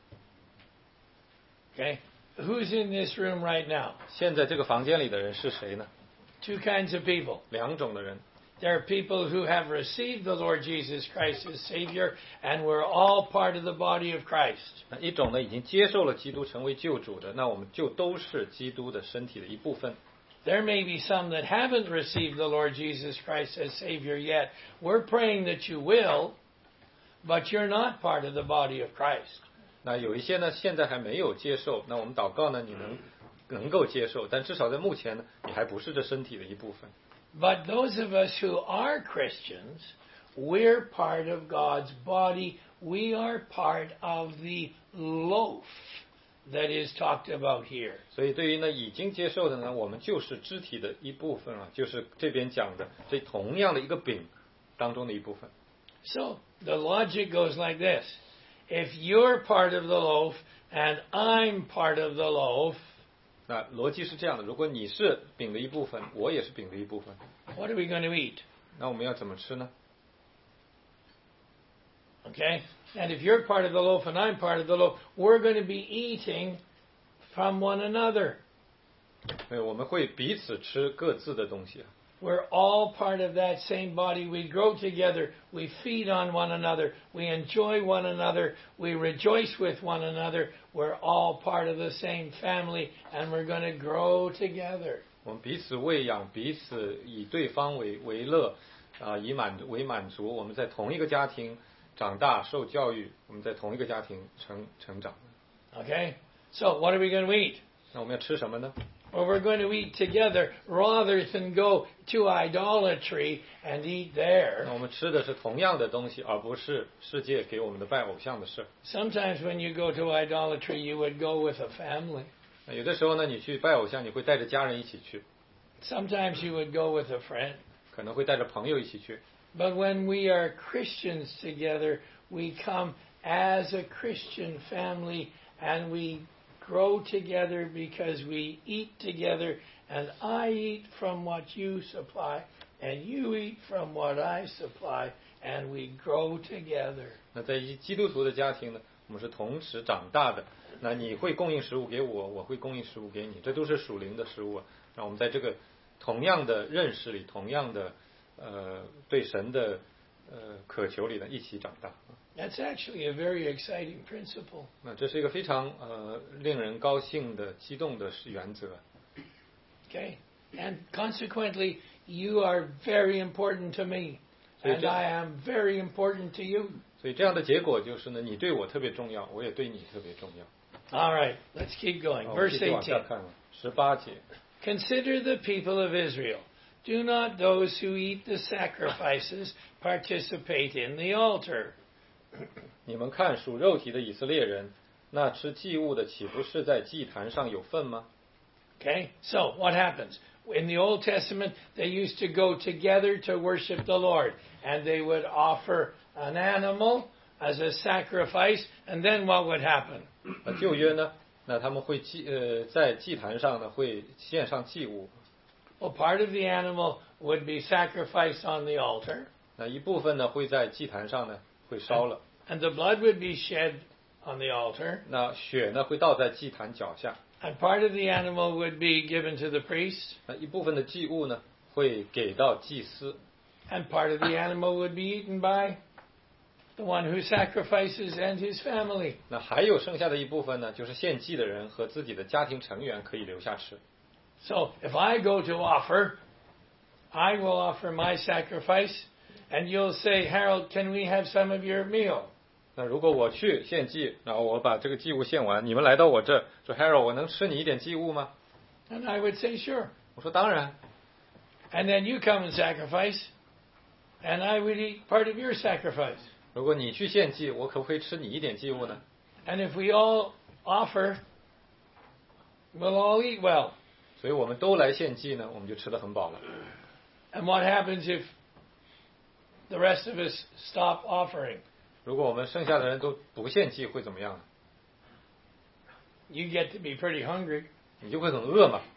S2: Okay, who's in this room right now?
S1: 现在这个房间里的人是谁呢？
S2: Two kinds of people.
S1: 两种的人，
S2: There are people who have received the Lord Jesus Christ as Savior, and we're all part of the body of Christ.
S1: 那一种呢已经接受了基督成为救主的，那我们就都是基督的身体的一部分。
S2: There may be some that haven't received the Lord Jesus Christ as Savior yet. We're praying that you will, but you're not part of the body of Christ.
S1: 那有一些呢现在还没有接受，那我们祷告呢，你能够接受，但至少在目前呢，你还不是这身体的一部分。
S2: But those of us who are Christians, we're part of God's body. We are part of the loaf that is talked about here.
S1: 所以对于呢已经接受的呢，我们就是肢体的一部分啊，就是这边讲的这同样的一个饼当中的一部分。
S2: So the logic goes like this. If you're part of the loaf and I'm part of the loaf,
S1: 那逻辑是这样的，如果你是饼的一部分，我也是饼的一部分，
S2: what are we going to eat?
S1: 那我们要怎么吃呢？
S2: Okay? And if you're part of the loaf and I'm part of the loaf, we're going to be eating from one another.
S1: 对，我们会彼此吃各自的东西。
S2: We're all part of that same body. We grow together. We feed on one another. We enjoy one another. We rejoice with one another. We're all part of the same family, and we're going to grow together.
S1: 我们彼此喂养，彼此以对方为乐，为满足。我们在同一个家庭长大受教育，我们在同一个家庭成长。
S2: Okay? So what are we going to eat?
S1: 那我们要吃什么呢？
S2: Well, we're going to eat together rather than go to idolatry and eat there.
S1: 那我们吃的是同样的东西，而不是世界给我们的拜偶像的事。
S2: Sometimes when you go to idolatry, you would go with a family.
S1: 有的时候呢，你去拜偶像，你会带着家人一起去，
S2: Sometimes you would go with a friend.
S1: 可能会带着朋友一起去。
S2: But when we are Christians together, we come as a Christian family and we grow together because we eat together, and I eat from what you supply and you eat from what I supply, and we grow together.
S1: 那在基督徒的家庭呢，我们是同时长大的。那你会供应食物给我，我会供应食物给你，这都是属灵的食物。让我们在这个同样的认识里，同样的对神的渴求里呢，一起长大。
S2: That's actually a very exciting principle.
S1: 那这是一个非常令人高兴的、激动的原则。
S2: Okay? And consequently, you are very important to me, and I am very important to you.
S1: 所以这样的结果就是呢，你对我特别重要，我也对你特别重要。
S2: All right, let's keep going.
S1: 好，
S2: Verse
S1: 继续往下
S2: 18.
S1: 看，18节。
S2: Consider the people of Israel. Do not those who eat the sacrifices participate in the altar.
S1: 你们看属肉体的以色列人，那吃祭物的岂不是在祭坛上有份吗？
S2: Okay, so what happens? In the Old Testament, they used to go together to worship the Lord, and they would offer an animal as a sacrifice, and then what would happen?
S1: 旧约呢，那他们会在祭坛上呢会献上祭物，
S2: Well, part of the animal would be sacrificed on the altar,
S1: 那一部分呢会在祭坛上呢会烧了，
S2: and the blood would be shed on the altar,
S1: 那血呢会倒在祭坛脚下，
S2: and part of the animal would be given to the priest,
S1: 那一部分的祭物呢会给到祭司，
S2: and part of the animal would be eaten by the one who sacrifices and his family.
S1: 那还有剩下的一部分呢，就是献祭的人和自己的家庭成员可以留下吃。
S2: So if I go to offer, I will offer my sacrifice, and you'll say, Harold, can we have some of your meal?
S1: 那如果我去献祭，然后我把这个祭物献完，你们来到我这说 Harold， 我能吃你一点祭物吗？
S2: And I would say, sure.
S1: 我说当然。
S2: And then you come and sacrifice, and I would eat part of your sacrifice.
S1: 如果你去献祭，我可不可以吃你一点祭物呢？
S2: And if we all offer, we'll all eat well.
S1: 所以我们都来献祭呢，我们就吃得很饱了。
S2: And what happens if the rest of us stop offering?
S1: 如果我们剩下的人都不献祭，会怎么样？
S2: You get to be pretty hungry.
S1: 你就会很饿嘛。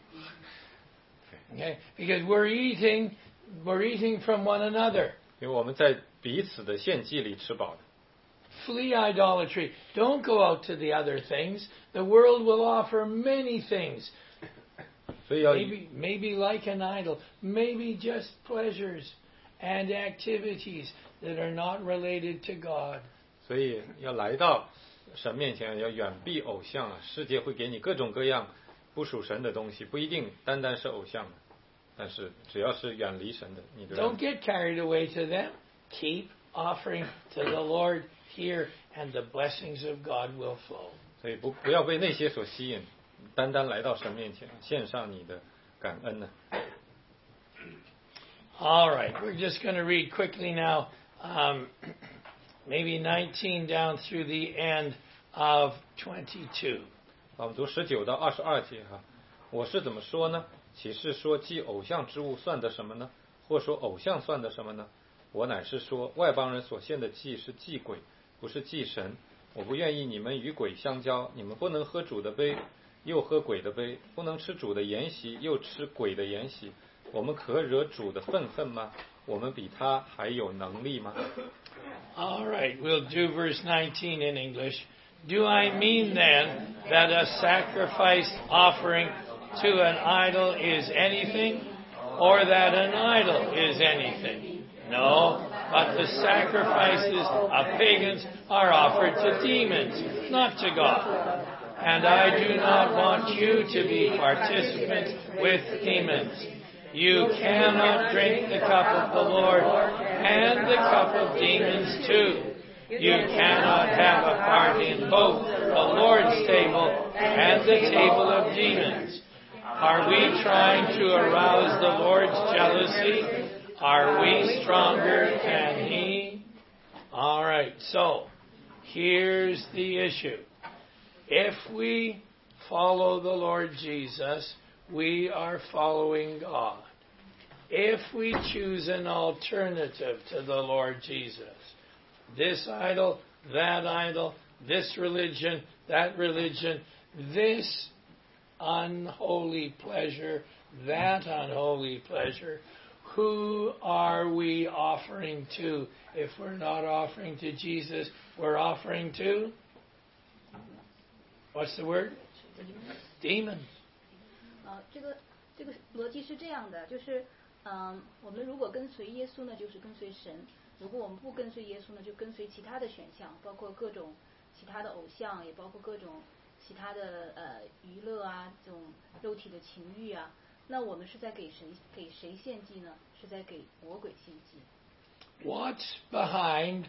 S2: Okay? Because we're eating from one another.
S1: 因为我们在彼此的献祭里吃饱的。
S2: Flee idolatry. Don't go out to the other things. The world will offer many things.
S1: 所以要
S2: Maybe like an idol. Maybe just pleasures and activities that are not related to God.
S1: 所以要来到神面前，要远避偶像啊！世界会给你各种各样不属神的东西，不一定单单是偶像的，但是只要是远离神的，你就
S2: Don't get carried away to them. Keep offering to the Lord here, and the blessings of God will flow.
S1: 所以不要被那些所吸引，单单来到神面前，献上你的感恩呢。
S2: All right, we're just going to read quickly now, maybe 19 down through the end of 22.
S1: 我们读19到22节哈。我是怎么说呢？岂是说祭偶像之物算得什么呢？或说偶像算得什么呢？我乃是说，外邦人所献的祭是祭鬼，不是祭神。我不愿意你们与鬼相交，你们不能喝主的杯，又喝鬼的杯，不能吃主的筵席，又吃鬼的筵席。我们可惹主的愤恨吗？我们比他还有能力吗？
S2: All right, we'll do verse 19 in English. Do I mean then that a sacrifice offering to an idol is anything, or that an idol is anything? No, but the sacrifices of pagans are offered to demons, not to God. And I do not want you to be participants with demons. You cannot drink the cup of the Lord and the cup of demons too. You cannot have a part in both the Lord's table and the table of demons. Are we trying to arouse the Lord's jealousy? Are we stronger than He? All right, so here's the issue. If we follow the Lord Jesus, we are following God. If we choose an alternative to the Lord Jesus, this idol, this religion, that religion, this unholy pleasure, that unholy pleasure, who are we offering to? If we're not offering to Jesus, we're offering to? What's the word? Demons.
S3: 这个逻辑是这样的，就是我们如果跟随耶稣呢，就是跟随神；如果我们不跟随耶稣呢，就跟随其他的选项，包括各种其他的偶像，也包括各种其他的娱乐啊，这种肉体的情欲啊。那我们是在给谁献祭呢？是在给魔鬼献祭。
S2: What's behind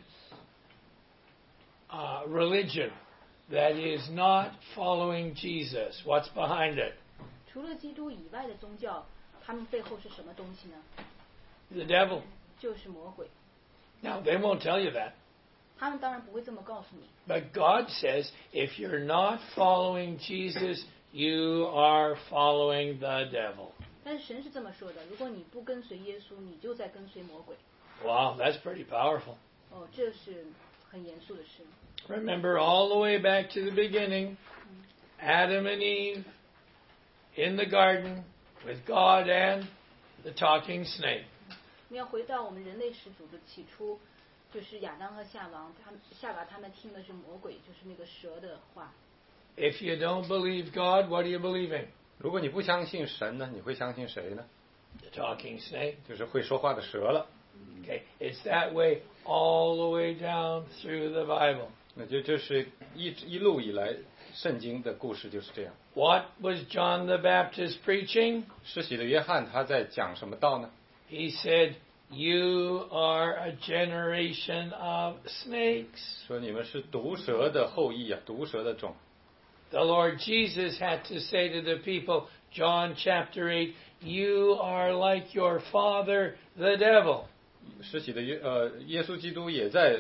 S2: religion that is not following Jesus? What's behind it?
S3: 除了基督以外的宗教，他们背后是什么东西呢？
S2: The devil.
S3: 就是魔鬼。
S2: Now, they won't tell you that.
S3: 他们当然不会这么告诉你。
S2: But God says, if you're not following Jesus, you are following the devil.
S3: 但是神是这么说的：如果你不跟随耶稣，你就在跟随魔鬼。
S2: Wow, that's pretty powerful.
S3: 哦，这是很严肃的事。
S2: Remember all the way back to the beginning, Adam and Eve in the garden with God and the talking snake.
S3: 我们要回到我们人类始祖的起初，就是亚当和夏娃，他们听的是魔鬼，就是那个蛇的话。
S2: If you don't believe God, what are you believing?
S1: 如果你不相信神呢，你会相信谁呢？
S2: The talking snake.
S1: 就是会说话的蛇了。
S2: Okay, it's that way all the way down through the Bible.
S1: 那就是一路以来圣经的故事就是这样。
S2: What was John the Baptist preaching?
S1: 施洗的约翰他在讲什么道呢？
S2: He said, "You are a generation of snakes."
S1: 说你们是毒蛇的后裔啊，毒蛇的种。
S2: The Lord Jesus had to say to the people, John chapter 8, "You are like your father, the devil."
S1: 施洗的耶稣基督也在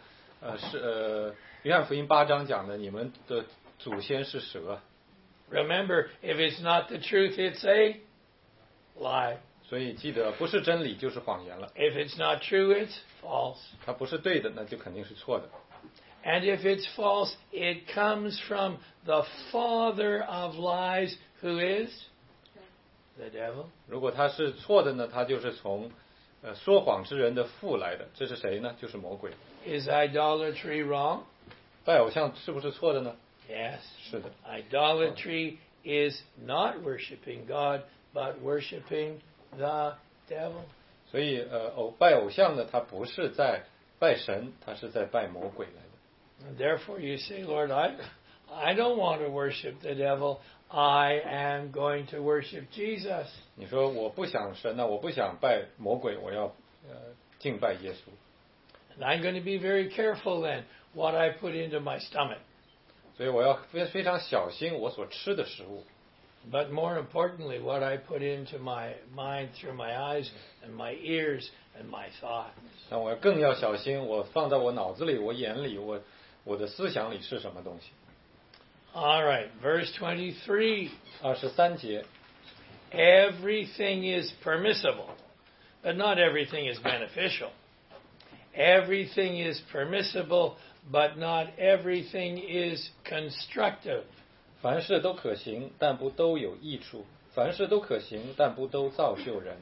S1: 约翰福音8章讲的，你们的祖先是蛇。
S2: Remember, if it's not the truth, it's a lie.
S1: 所以记得，不是真理就是谎言了。
S2: If it's not true, it's false.
S1: 它不是对的，那就肯定是错的。
S2: And if it's false, it comes from the father of lies, who is the devil.
S1: 如果它是错的呢，它就是从说谎之人的父来的。这是谁呢？就是魔鬼。
S2: Is idolatry wrong?
S1: 拜偶像是不是错的呢？
S2: Yes.
S1: 是的。
S2: Idolatry is not worshiping God, but worshiping the devil.
S1: 所以拜偶像呢，它不是在拜神，它是在拜魔鬼来的。
S2: And therefore you say, Lord, I don't want to worship the devil. I am going to worship Jesus.
S1: 你说我不想神呢，我不想拜魔鬼，我要敬拜耶稣。
S2: And I'm going to be very careful then what I put into my stomach.
S1: 所以我要非常小心我所吃的食物。
S2: But more importantly, what I put into my mind through my eyes and my ears and my thoughts.
S1: 但我更要小心，我放在我脑子里、我眼里、我的思想里是什么东西。
S2: All right, verse 23.
S1: 23节，
S2: Everything is permissible, but not everything is beneficial. Everything is permissible, but not everything is constructive.
S1: 凡事都可行，但不都有益处；凡事都可行，但不都造就人。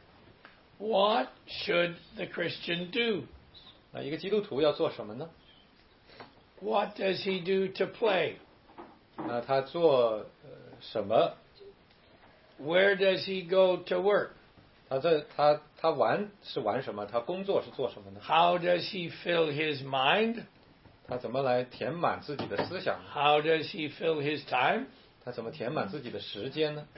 S2: What should the Christian do?
S1: 那一个基督徒要做什么呢？
S2: What does he do to play?
S1: 那他做什么？
S2: Where does he go to work?
S1: 他玩是玩什么？他工作是做什么呢？
S2: How does he fill his mind?
S1: 他怎么来填满自己的思想呢？
S2: How does he fill his time?
S1: 他怎么填满自己的时间呢？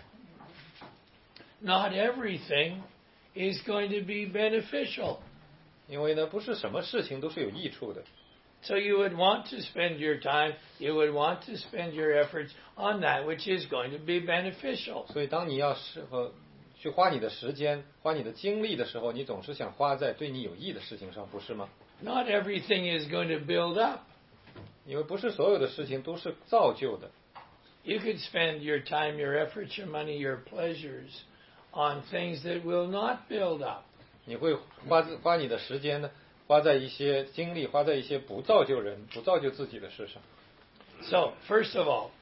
S2: Not everything is going to be beneficial.
S1: 因为呢，不是什么事情都是有益处的。
S2: So you would want to spend your time, you would want to spend your efforts on that which is going to be beneficial.
S1: 所以，当你要去花你的时间、花你的精力的时候，你总是想花在对你有益的事情上，不是吗？
S2: Not everything is going to build up.
S1: 因为不是所有的事情都是造就的。
S2: You could spend your time, your efforts, your money, your pleasures on things that will not build up.
S1: 你会花你的时间呢，花在一些精力，花在一些不造就人、不造就自己的事上。
S2: So, first of all,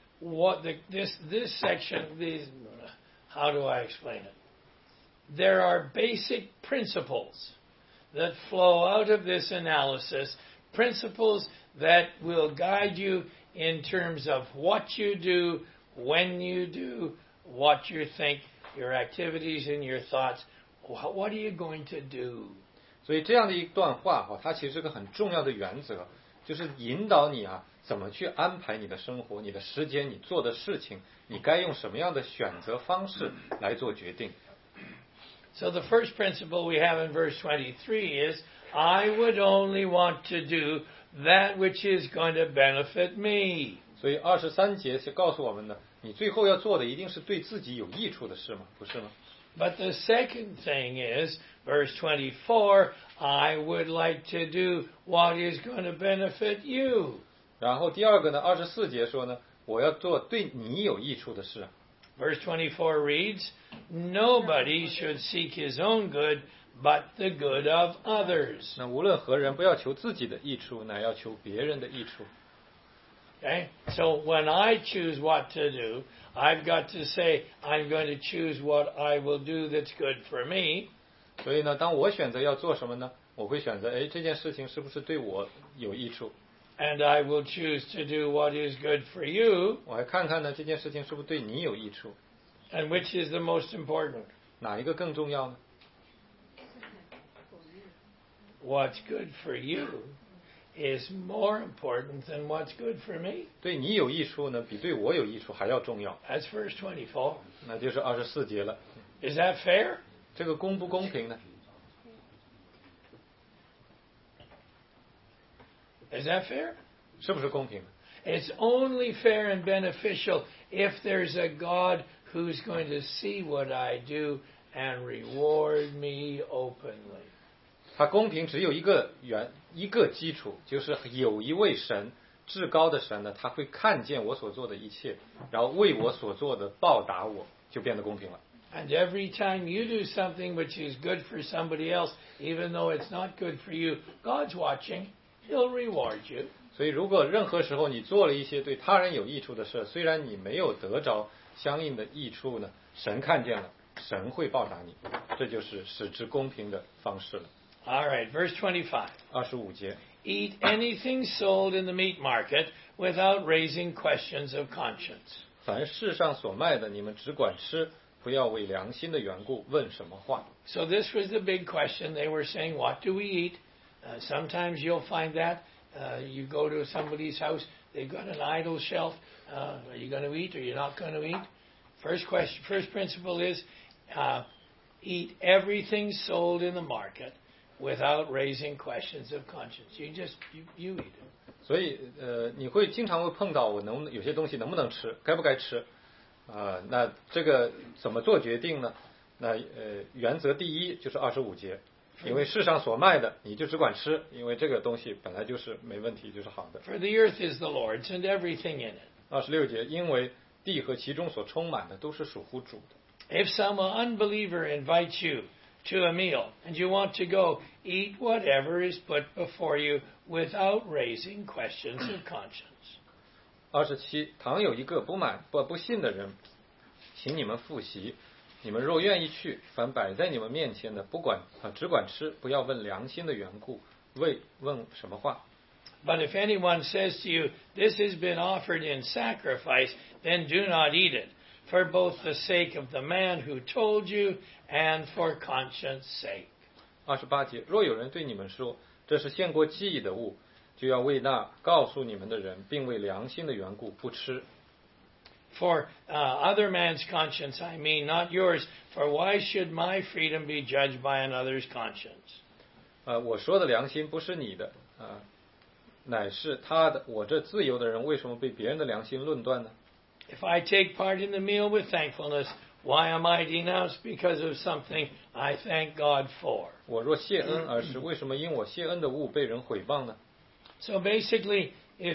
S2: this section, how do I explain it? There are basic principles that flow out of this analysis, principles that will guide you in terms of what you do, when you do, what you think, your activities and your thoughts. What are you going to do?
S1: 所以这样的一段话哈，它其实是个很重要的原则，就是引导你啊，怎么去安排你的生活、你的时间、你做的事情，你该用什么样的选择方式来做决定。
S2: So the first principle we have in verse 23 is, I would only want to do that which is going to benefit me.
S1: 所以23节是告诉我们的，你最后要做的一定是对自己有益处的事吗？不是吗？
S2: But the second thing is, verse 24, I would like to do what is going to benefit you.
S1: 然后第二个呢，24节说呢，我要做对你有益处的事。
S2: Verse 24 reads, Nobody should seek his own good, but the good of others.
S1: 那无论何人，不要求自己的益处，乃要求别人的益处。
S2: Okay? So when I choose what to do, I've got to say, I'm going to choose what I will do that's good for me.
S1: 所以呢，当我选择要做什么呢？我会选择，这件事情是不是对我有益处？
S2: And I will choose to do what is good for you.
S1: 我还看看呢，这件事情是不是对你有益处？
S2: And which is the most important?
S1: 哪一个更重要呢？
S2: What's good for you is more important than what's good for me.
S1: 对你有益处呢，比对我有益处还要重要。
S2: That's verse 24.
S1: 那就是24节了。
S2: Is that fair?
S1: 这个公不公平呢？
S2: Is that fair?
S1: 是不是公平？
S2: It's only fair and beneficial if there's a God who's going to see what I do and reward me openly.
S1: 它公平只有一个基础，就是有一位神，至高的神呢，他会看见我所做的一切，然后为我所做的报答我，就变得公平了。
S2: And every time you do something which is good for somebody else, even though it's not good for you, God's watching. He'll reward you.
S1: 所以，如果任何时候你做了一些对他人有益处的事，虽然你没有得着相应的益处呢，神看见了，神会报答你，这就是使之公平的方式了。
S2: All right, verse 25.
S1: 25节，
S2: Eat anything sold in the meat market without raising questions of conscience.
S1: 凡世上所卖的，你们只管吃，不要为良心的缘故问什么话。
S2: So this was the big question. They were saying, what do we eat? Sometimes you'll find that. You go to somebody's house, they've got an idol shelf. Are you going to eat or you're not going to eat? First principle is eat everything sold in the market without raising questions of conscience. You eat it.
S1: 所以你会经常会碰到有些东西能不能吃，该不该吃那这个怎么做决定呢？那原则第一就是25节。 因为世上所卖的，你就只管吃，因为这个东西本来就是没问题，就是好的。
S2: For the earth is the Lord's and everything in it.
S1: 26节，因为地和其中所充满的都是属乎主的。
S2: If some unbeliever invites you to a meal and you want to go, eat whatever is put before you without raising questions of conscience.
S1: 27，倘有一个不信的人，请你们复习，你们若愿意去，凡摆在你们面前的，只管吃，不要问良心的缘故，问什么话。
S2: But if anyone says to you, this has been offered in sacrifice, then do not eat it, for both the sake of the man who told you and for conscience sake.
S1: 28节，若有人对你们说，这是献过祭的物，就要为那告诉你们的人，并为良心的缘故不吃。
S2: For other man's conscience, I mean, not yours, for why should my freedom be judged by another's conscience?
S1: 我说的良心不是你的，乃是他的。我这自由的人，为什么被别人的良心论断呢？
S2: If I take part in the meal with thankfulness, why am I denounced because of something I thank God for?
S1: 我若谢恩而食，为什么因我谢恩的物被人毁谤呢？
S2: So basically,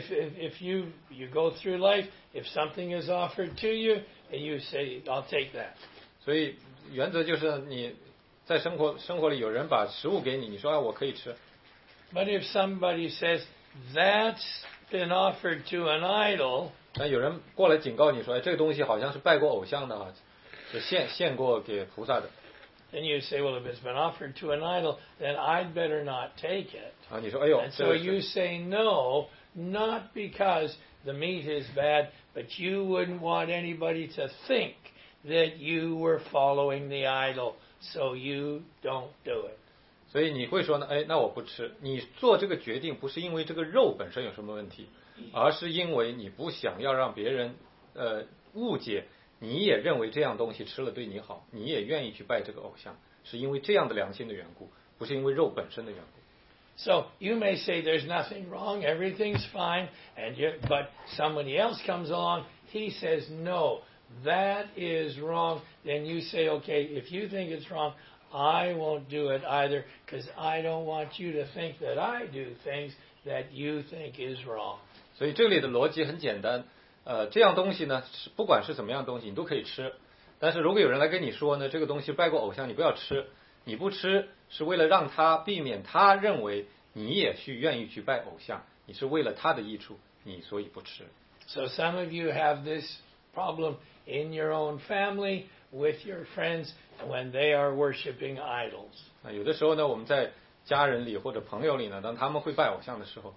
S2: if you go through life, if something is offered to you, and you say, I'll take that.
S1: 所以原则就是你在生活里有人把食物给你，你说我可以吃。
S2: But if somebody says, that's been offered to an idol,
S1: 但有人过来警告你说，这个东西好像是拜过偶像的是献过给菩萨的。
S2: then you say, well, if it's been offered to an idol, then I'd better not take it.
S1: 你说，哎呦，
S2: And so you say no, not because the meat is bad, but you wouldn't want anybody to think that you were following the idol, so you don't do it.
S1: 所以你会说呢，那我不吃。你做这个决定不是因为这个肉本身有什么问题，而是因为你不想要让别人误解，你也认为这样东西吃了对你好，你也愿意去拜这个偶像，是因为这样的良心的缘故，不是因为肉本身的缘故。
S2: So you may say there's nothing wrong, everything's fine, but somebody else comes along, he says no, that is wrong. Then you say, okay, if you think it's wrong, I won't do it either, because I don't want you to think that I do things that you think is wrong.
S1: 所以这里的逻辑很简单，这样东西呢，不管是什么样的东西，你都可以吃。但是如果有人来跟你说呢，这个东西拜过偶像，你不要吃，你不吃是为了让他避免他认为你也愿意去拜偶像，你是为了他的益处，你所以不吃。
S2: So some of you have this problem in your own family with your friends when they are worshiping idols.
S1: 有的时候呢，我们在家人里或者朋友里呢，当他们会拜偶像的时候，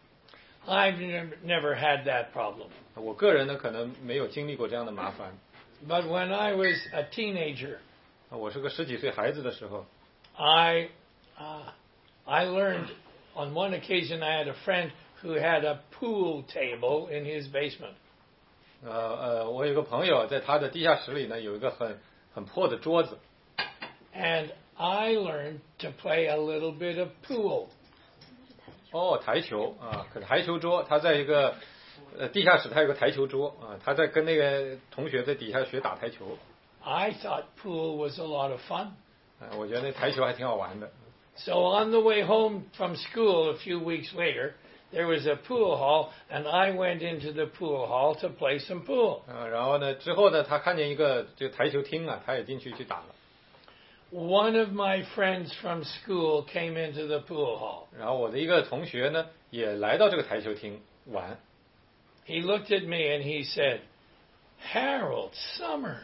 S2: I've never had that problem.
S1: 我个人呢可能没有经历过这样的麻烦。
S2: But when I was a teenager,
S1: 我是个10几岁孩子的时候，
S2: I learned on one occasion I had a friend who had a pool table in his basement.
S1: 我有个朋友在他的地下室里呢有一个很破的桌子，
S2: And I learned to play a little bit of pool.
S1: 台球可是台球桌，他在一个地下室，他有个台球桌他在跟那个同学在底下学打台球。
S2: I thought pool was a lot of fun.
S1: 我觉得那台球还挺好玩的。
S2: So on the way home from school a few weeks later, there was a pool hall, and I went into the pool hall to play some pool.
S1: 然后呢，之后呢，他看见一个这个台球厅他也进去打了。
S2: One of my friends from school came into the pool hall.
S1: 然后我的一个同学呢，也来到这个台球厅玩。
S2: He looked at me and he said, Harold Summers,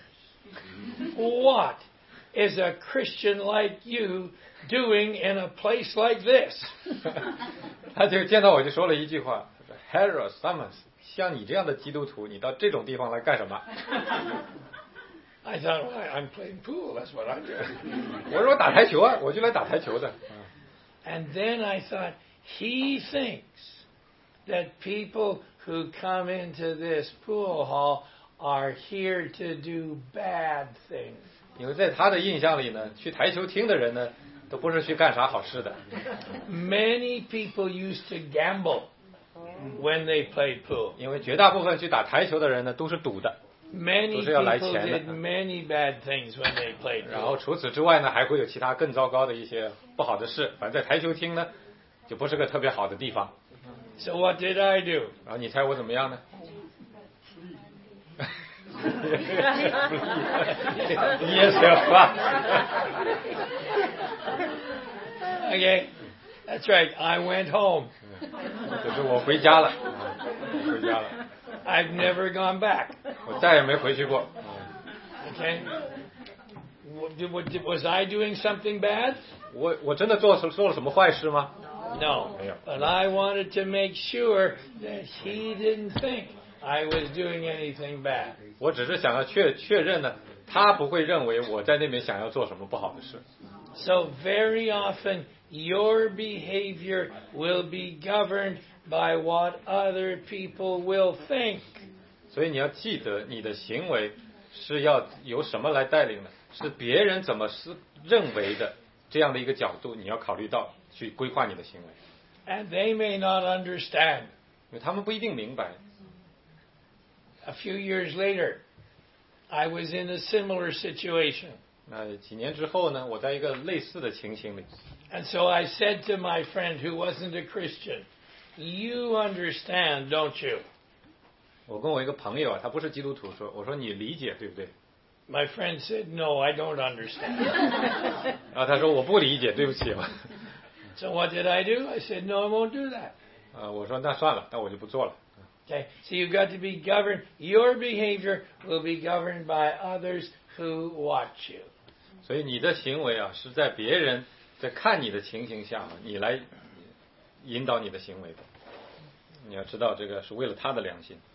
S2: what is a Christian like you doing in a place like this?
S1: 他就见到我就说了一句话 ，Harold Summers， 像你这样的基督徒，你到这种地方来干什么？
S2: I thought, well, I'm playing pool. That's what I do.
S1: 我说我打台球我就来打台球的。
S2: And then I thought, he thinks that people who come into this pool hall are here to do bad things.
S1: 因为在他的印象里呢，去台球厅的人呢，都不是去干啥好事的。
S2: Many people used to gamble when they played pool.
S1: 因为绝大部分去打台球的人呢，都是赌的。
S2: Many people did many bad things when they played pool.
S1: 然后除此之外呢，还会有其他更糟糕的一些不好的事。反正在台球厅呢，就不是个特别好的地方。
S2: So what did I do?
S1: 然后你猜我怎么样呢？ 耶和华。
S2: Okay, that's right. I went home.
S1: 就是我回家了，回家了，
S2: I've never gone back.
S1: 我再也没回去过。
S2: Okay. Was I doing something bad?
S1: 我真的做了什么坏事吗？
S2: No. But I wanted to make sure that he didn't think I was doing anything bad.
S1: 我只是想要确认呢，他不会认为我在那边想要做什么不好的事。
S2: So very often your behavior will be governed by what other people will think.
S1: 所以你要记得，你的行为是要由什么来带领的？是别人怎么是认为的这样的一个角度，你要考虑到去规划你的行为。
S2: And they may not understand.
S1: 因为他们不一定明白。
S2: A few years later, I was in a similar situation.
S1: 那几年之后呢，我在一个类似的情形里，
S2: And so I said to my friend who wasn't a Christian, "You understand, don't you?"
S1: 我跟我一个朋友啊，他不是基督徒，我说你理解对不对？
S2: My friend said, "No, I don't understand."
S1: 然后他说我不理解，对不起吧。
S2: So what did I do? I said, "No, I won't do that."
S1: 我说那算了，那我就不做了。
S2: Okay, so you've got to be governed. Your behavior will be governed by others who watch you.
S1: 所以你的行为啊，是在别人在看你的情形下，你来引导你的行为的。你要知道，这个是为了他的良心。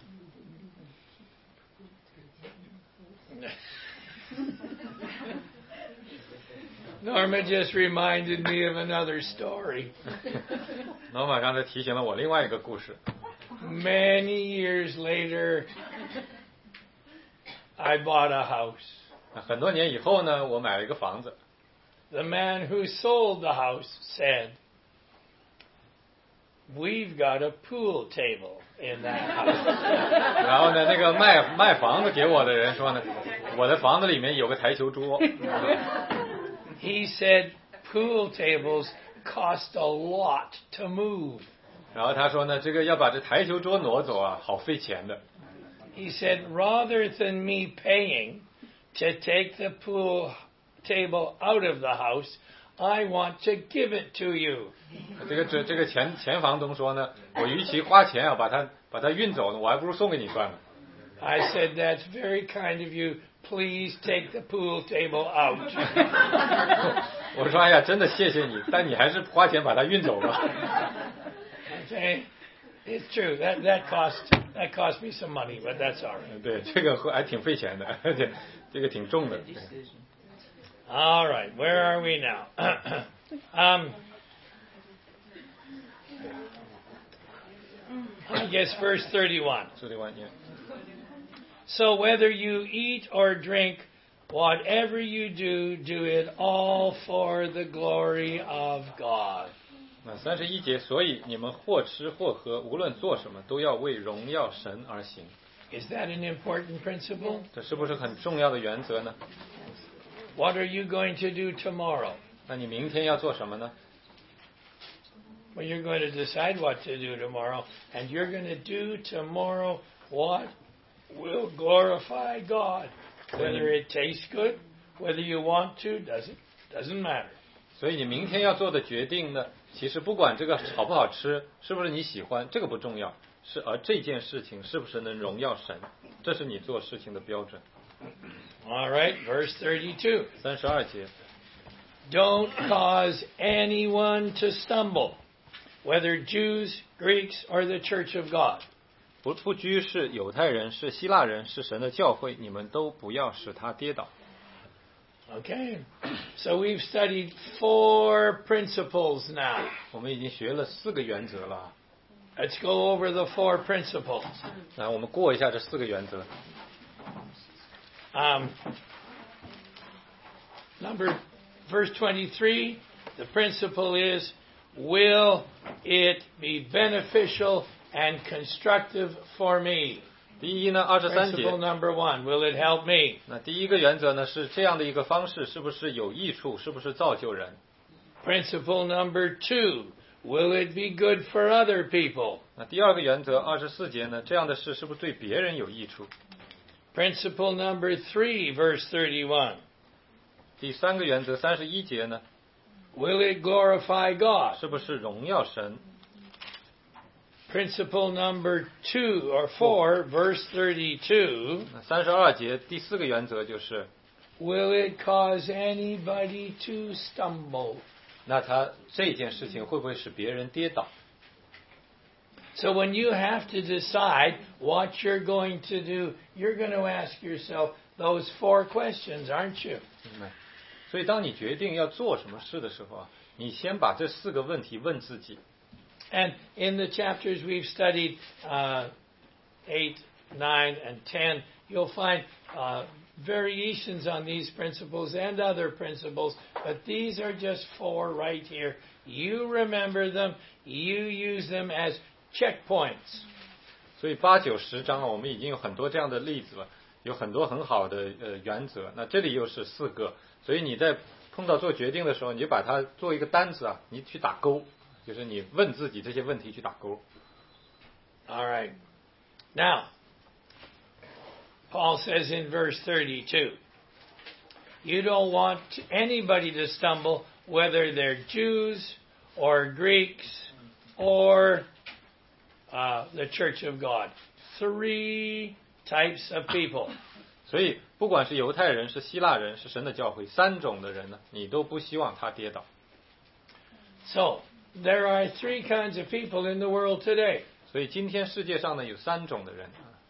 S2: Norma just reminded me of another story.
S1: 老马刚才提醒了我另外一个故事。
S2: Many years later, I bought a house.
S1: 很多年以后呢，我买了一个房子。
S2: The man who sold the house said, "We've got a pool table in that house."
S1: 然后呢，那个卖房子给我的人说呢，我的房子里面有个台球桌。
S2: He said, "Pool tables cost a lot to move."
S1: 然后他说呢，这个要把这台球桌挪走啊，好费钱的。
S2: He said, "Rather than me paying to take the pool table out of the house, I want to give it to you."
S1: 这个前房东说呢，我与其花钱啊把它运走呢，我还不如送给你算了。
S2: I said, "That's very kind of you. Please take the pool table out."
S1: 我说哎呀，真的谢谢你，但你还是花钱把它运走吧。
S2: Okay, it's true. That cost me some money, but that's all right.
S1: 对，这个还挺费钱的，而且这个挺重的。
S2: All right, where are we now? I guess verse 31.
S1: 31年。
S2: So whether you eat or drink, whatever you do, do it all for the glory of God.
S1: 那31节，所以你们或吃或喝，无论做什么，都要为荣耀神而行。
S2: Is that an important principle?
S1: 这是不是很重要的原则呢？
S2: What are you going to do tomorrow?
S1: 那你明天要做什么呢？
S2: Well, you're going to decide what to do tomorrow, and you're going to do tomorrow what will glorify God. Whether it tastes good, whether you want to, doesn't matter.
S1: 所以你明天要做的决定呢，其实不管这个好不好吃，是不是你喜欢，这个不重要，而这件事情是不是能荣耀神，这是你做事情的标准。
S2: All right, verse 32.
S1: 32节，
S2: Don't cause anyone to stumble, whether Jews, Greeks, or the church of God.
S1: 不拘是犹太人，是希腊人，是神的教会，你们都不要使他跌倒。
S2: Okay, so we've studied 4 principles now.
S1: 我们已经学了4个原则了，
S2: Let's go over the 4 principles.
S1: 来我们过一下这4个原则。
S2: Verse 23, the principle is, will it be beneficial and constructive for me?
S1: 第一呢，23节
S2: Principle，number 1, will it help me?
S1: 那第一个原则呢是这样的一个方式，是不是有益处，是不是造就人？
S2: Principle number 2, will it be good for other people?
S1: 那第二个原则，24节呢，这样的事是不是对别人有益处？
S2: Principle number 3, verse 31.
S1: 第三个原则31节呢，
S2: Will it glorify God?
S1: 是不是荣耀神？
S2: Principle number 2 or 4, verse 32.
S1: 那32节第4个原则就是，
S2: Will it cause anybody to stumble?
S1: 那他这件事情会不会使别人跌倒？
S2: So when you have to decide what you're going to do, you're going to ask yourself those 4 questions, aren't you?
S1: 明白？所以当你决定要做什么事的时候啊，你先把这4个问题问自己。
S2: And in the chapters we've studied, 8, 9, and 10, you'll find variations on these principles and other principles, but these are just 4 right here. You remember them, you use them as checkpoints.
S1: 所以8、9、10章啊，我们已经有很多这样的例子了，有很多很好的原则。那这里又是4个，所以你在碰到做决定的时候，你就把它做一个单子啊，你去打勾，就是你问自己这些问题去打勾。
S2: All right. Now, Paul says in verse 32, you don't want anybody to stumble, whether they're Jews or Greeks or the Church of God. 3 types of people.
S1: 所以不管是犹太人、是希腊人、是神的教会，3种的人呢，你都不希望他跌倒。
S2: So, there are 3 kinds of people in the world today.
S1: 所以今天世界上呢有3种的人。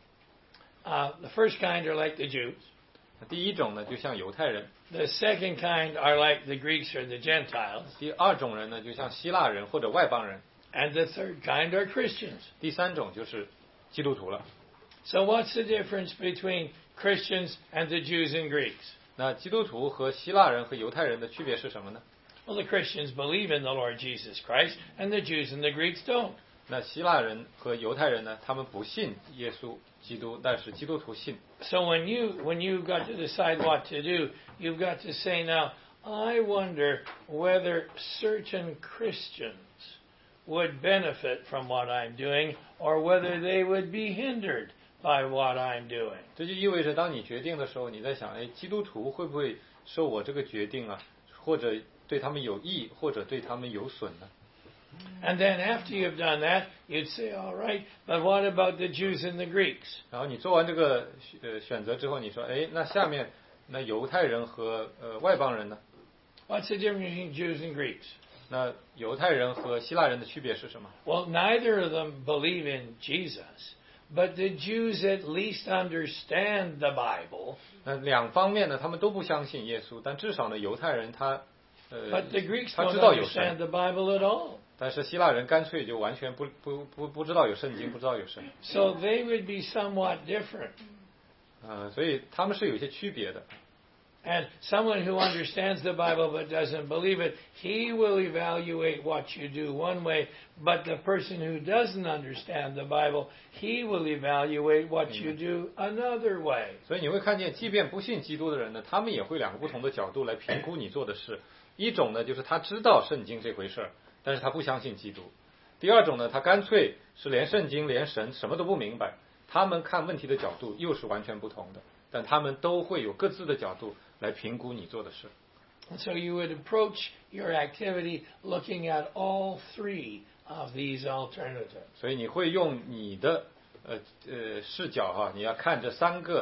S2: The first kind are like the Jews.
S1: 第一种呢就像犹太人，
S2: The second kind are like the Greeks or the Gentiles.
S1: 第2种人呢就像希腊人或者外邦人，
S2: And the third kind are Christians.
S1: 第3种就是基督徒了。
S2: So what's the difference between Christians and the Jews and Greeks?
S1: 那基督徒和希腊人和犹太人的区别是什么呢？
S2: Well, the Christians believe in the Lord Jesus Christ, and the Jews and the Greeks don't.
S1: 那希腊人和犹太人呢，他们不信耶稣基督，但是基督徒信。
S2: So when you've got to decide what to do, you've got to say now, I wonder whether certain Christians would benefit from what I'm doing, or whether they would be hindered by what I'm doing.
S1: 这就意味着，当你决定的时候，你在想，哎，基督徒会不会受我这个决定啊，或者对他们有益，或者对他们有损呢？
S2: And then after you've done that, you'd say, all right, but what about the Jews and the Greeks?
S1: 然后你做完这个选择之后，你说，哎，那下面那犹太人和外邦人呢？
S2: What's the difference between Jews and Greeks?
S1: 那犹太人和希腊人的区别是什么？
S2: Well, neither of them believe in Jesus, but the Jews at least understand the Bible.
S1: 那2方面呢，他们都不相信耶稣，但至少呢，犹太人他
S2: But the Greeks
S1: 他
S2: don't
S1: 知道有
S2: understand
S1: 神，
S2: the Bible at all.
S1: 但是希腊人干脆就完全不知道有圣经，不知道有神，
S2: So they would be somewhat different.
S1: 所以他们是有一些区别的。
S2: And someone who understands the Bible but doesn't believe it, he will evaluate what you do one way, but the person who doesn't understand the Bible, he will evaluate what you do another way.
S1: 所以你会看见，即便不信基督的人呢，他们也会2个不同的角度来评估你做的事。一种呢，就是他知道圣经这回事儿，但是他不相信基督；第2种呢，他干脆是连圣经、连神什么都不明白。他们看问题的角度又是完全不同的，但他们都会有各自的角度来评估你做的事。
S2: And so you would approach your activity looking at all 3 of these alternatives.
S1: 所以你会用你的视角哈，你要看这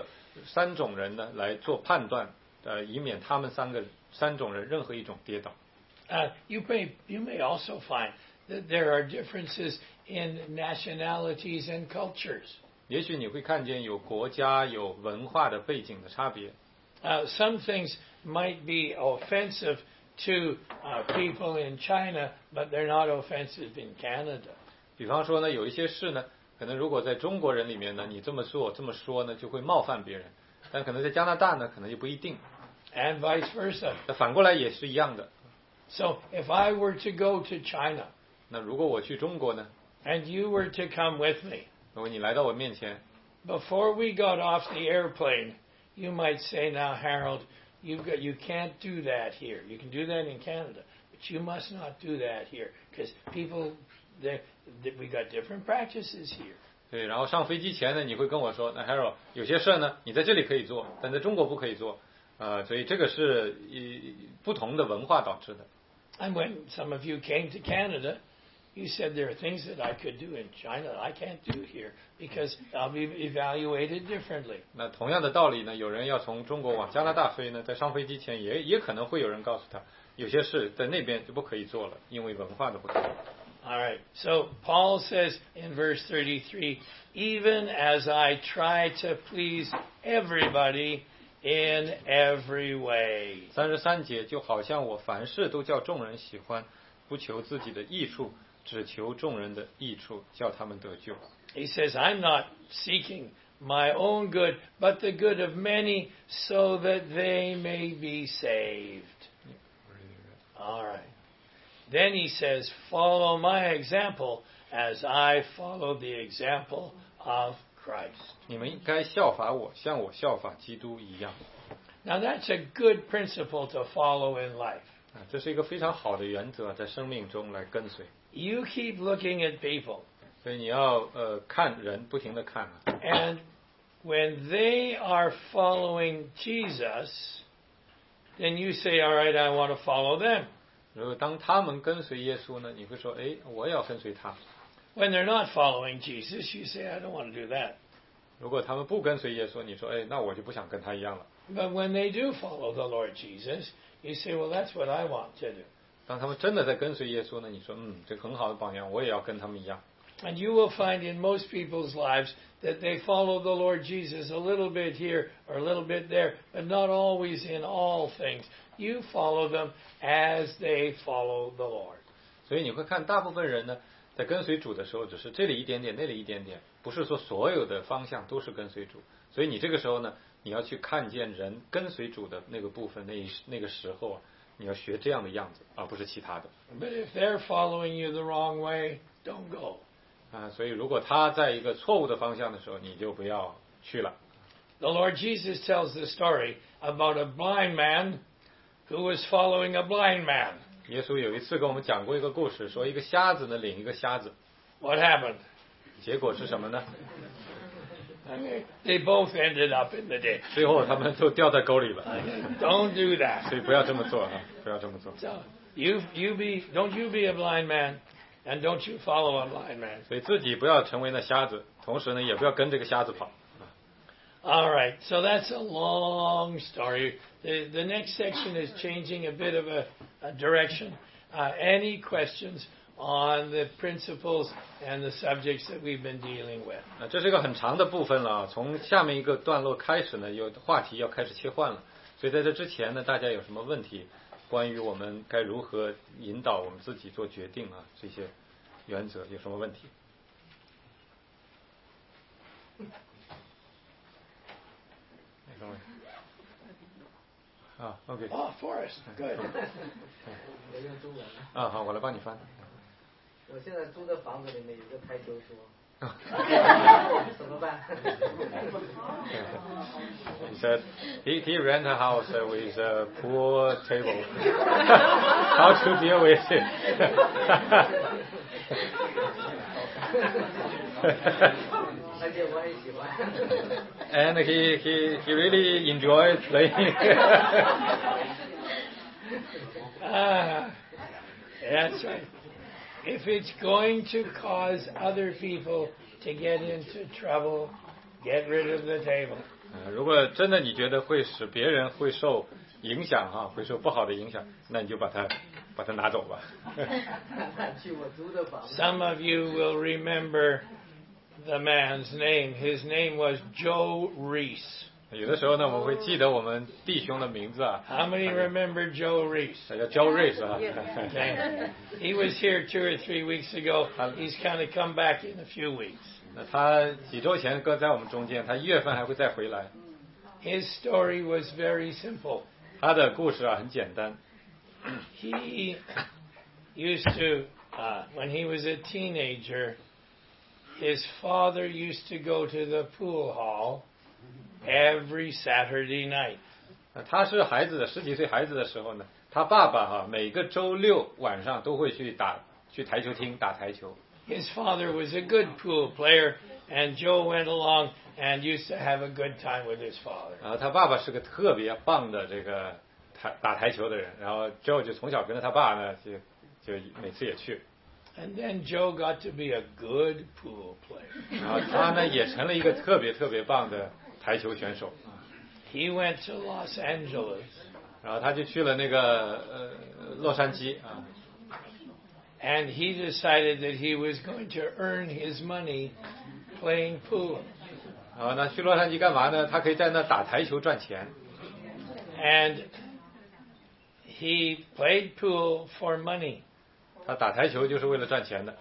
S1: 3种人呢来做判断，以免他们3种人任何一种跌倒。
S2: You may also find that there are differences in nationalities and cultures.
S1: 也许你会看见有国家有文化的背景的差别。
S2: Some things might be offensive to people in China, but they're not offensive in Canada.
S1: 比方说呢，有一些事呢，可能如果在中国人里面呢，你这么做这么说呢，就会冒犯别人，但可能在加拿大呢，可能就不一定。
S2: And vice versa.
S1: 那反过来也是一样的。
S2: So if I were to go to China
S1: 那如果我去中国呢，
S2: and you were to come with me,
S1: 如果你来到我面前，
S2: before we got off the airplane, you might say, now, Harold, you can't do that here. You can do that in Canada, but you must not do that here because people, we got different practices here.
S1: 对，然后上飞机前呢，你会跟我说，那 Harold 有些事呢，你在这里可以做，但在中国不可以做，所以这个是不同的文化导致的。
S2: And when some of you came to Canada, you said there are things that I could do in China that I can't do here because I'll be evaluated differently.
S1: 那同样的道理呢，有人要从中国往加拿大飞呢，在上飞机前也可能会有人告诉他，有些事在那边就不可以做了，因为文化的不同。
S2: All right. So Paul says in verse 33, even as I try to please everybody in every way.
S1: 33节就好像我凡事都叫众人喜欢，不求自己的益处，只求众人的益处，叫他们得救。
S2: He says, I'm not seeking my own good, but the good of many, so that they may be saved. All right. Then he says, follow my example as I follow the example of Christ.
S1: 你们应该效法我，像我效法基督一样。
S2: Now that's a good principle to follow in life.
S1: 这是一个非常好的原则，在生命中来跟随。
S2: You keep looking at people,
S1: 所以你要看人，不停的看啊。
S2: and when they are following Jesus, then you say, all right, I want to follow them.
S1: 如果当他们跟随耶稣呢，你会说，哎，我也要跟随他。
S2: When they're not following Jesus, you say, I don't want to do that.
S1: 如果他们不跟随耶稣，你说，哎，那我就不想跟他一样了。
S2: But when they do follow the Lord Jesus, you say, well, that's what I want to do.
S1: 当他们真的在跟随耶稣呢，你说，这个很好的榜样，我也要跟他们一样。
S2: And you will find in most people's lives that they follow the Lord Jesus a little bit here or a little bit there, but not always in all things. You follow them as they follow the Lord.
S1: 所以你会看大部分人呢，在跟随主的时候，只是这里一点点，那里一点点，不是说所有的方向都是跟随主。所以你这个时候呢，你要去看见人跟随主的那个部分，那个时候啊，你要学这样的样子，而不是其他的。
S2: But if they're following you the wrong way, don't go.
S1: 所以如果他在一个错误的方向的时候，你就不要去了。
S2: The Lord Jesus tells the story about a blind man who was following a blind man.
S1: 耶稣有一次跟我们讲过一个故事，说一个瞎子呢领一个瞎子，
S2: What happened?
S1: 结果是什么呢？
S2: They both ended up in the ditch.
S1: 最后他们都掉在沟里了。
S2: Don't do that.
S1: 所以不要这么做啊，不要这么做。
S2: So don't you be a blind man, and don't you follow a blind man.
S1: 所以自己不要成为那瞎子，同时呢，也不要跟这个瞎子跑。
S2: All right, so that's a long story. The next section is changing a bit of a direction. Any questions on the principles and the subjects that we've been dealing with?
S1: 这是一个很长的部分了啊，从下面一个段落开始呢，有话题要开始切换了。所以在这之前呢，大家有什么问题？关于我们该如何引导我们自己做决定啊，这些原则有什么问题？啊 ，OK。
S2: Oh, Forrest, good.
S4: 我用中文了。
S1: 好，我来帮你翻。
S4: 我现在租的房子里面有个台球桌，怎么办？
S1: He said he rent a house with a pool table. How to deal with it?
S4: 而且我很喜欢。
S1: And he really enjoyed playing.
S2: That's right. If it's going to cause other people to get into trouble, get rid of the table.
S1: 如果真的你觉得会使别人会受影响哈，会受不好的影响，那你就把它拿走吧。
S4: 去我租的房子。
S2: Some of you will remember the man's name. His name was Joe Reese.
S1: 有的时候呢，我们会记得我们弟兄的名字啊。
S2: How many remember Joe Reese?
S1: 他叫 Joe Reese 啊。
S2: Okay. He was here 2 or 3 weeks ago. He's kind of come back in a few weeks.
S1: 那他几周前搁在我们中间，他1月份还会再回来。
S2: His story was very simple.
S1: 他的故事啊很简单。
S2: He used to, when he was a teenager, his father used to go to the pool hall every Saturday night.
S1: 他是10几岁孩子的时候呢，他爸爸每个周六晚上都会去台球厅打台球。
S2: His father was a good pool player, And Joe went along and used to have a good time with his father.
S1: 然后他爸爸是个特别棒的这个打台球的人，然后 Joe 就从小跟着他爸呢，就每次也去。
S2: And then Joe got to be a good pool player.
S1: 然后他呢也成了一个特别棒的台球选手。
S2: He went to Los Angeles.
S1: 然后他就去了那个洛杉矶啊。
S2: And he decided that he was going to earn his money playing pool.
S1: 然后呢，去洛杉矶干嘛呢？他可以在那打台球赚钱。
S2: And he played pool for money.
S1: 他打台球就是为了赚钱的。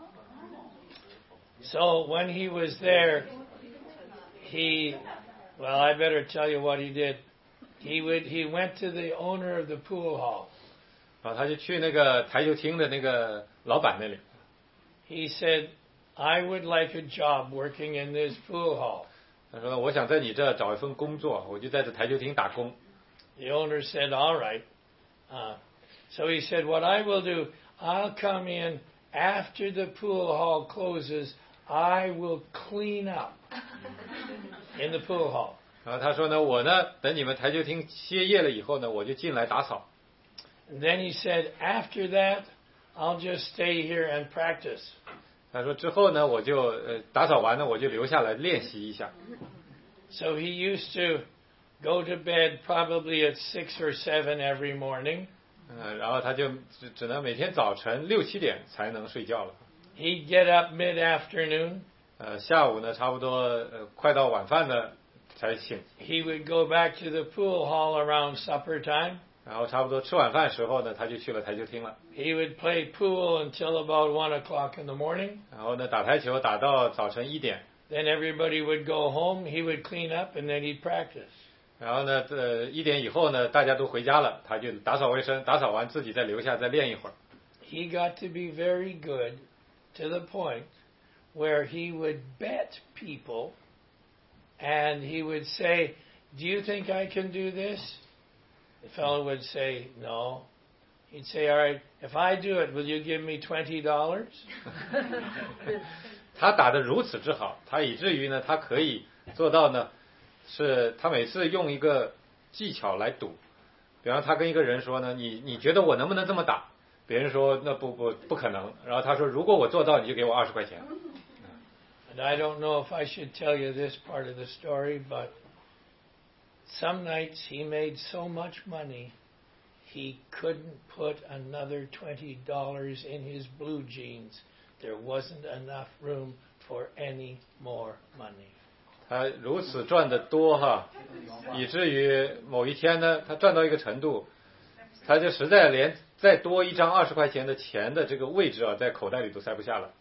S2: So when he was there, well, I better tell you what he did. He went to the owner of the pool hall.
S1: 然后他就去那个台球厅的那个老板那里。
S2: He said, "I would like a job working in this pool hall."
S1: 他说：“我想在你这找一份工作，我就在这台球厅打工。”
S2: The owner said, "All right." So he said, "What I will do, I'll come in after the pool hall closes. I will clean up in the pool hall."
S1: 然后他说呢，我呢，等你们台球厅歇业了以后呢，我就进来打扫。
S2: And then he said, "After that, I'll just stay here and practice."
S1: 他说之后呢，我就打扫完了，我就留下来练习一下。
S2: So he used to go to bed probably at 6 or 7 every morning.
S1: 然后他就只能每天早晨6、7点才能睡觉了。
S2: He'd get up mid-afternoon.
S1: 下午呢，差不多快到晚饭呢才醒。
S2: He would go back to the pool hall around supper time.
S1: 然后差不多吃晚饭时候呢，他就去了台球厅了。
S2: He would play pool until about 1 o'clock in the morning.
S1: 然后呢，打台球打到早晨1点。
S2: Then everybody would go home. He would clean up and then he'd practice.
S1: 然后呢，1点以后呢，大家都回家了，他就打扫卫生，打扫完自己再留下再练一会儿。
S2: He got to be very good to the point where he would bet people and he would say, "Do you think I can do this?" The fellow would say, "No." He'd say, "All right, if I do it, will you give me $20?"
S1: 他打得如此之好，他以至于呢，他可以做到呢，是他每次用一个技巧来赌，比方他跟一个人说呢，你觉得我能不能这么打？别人说那不可能，然后他说如果我做到，你就给我20块钱。
S2: And I don't know if I should tell you this part of the story, but some nights he made so much money he couldn't put another $20 in his blue jeans. There wasn't enough room for any more money.
S1: 他如此赚得多哈，以至于某一天呢，他赚到一个程度，他就实在连再多一张20块钱的钱的这个位置啊，在口袋里都塞不下了。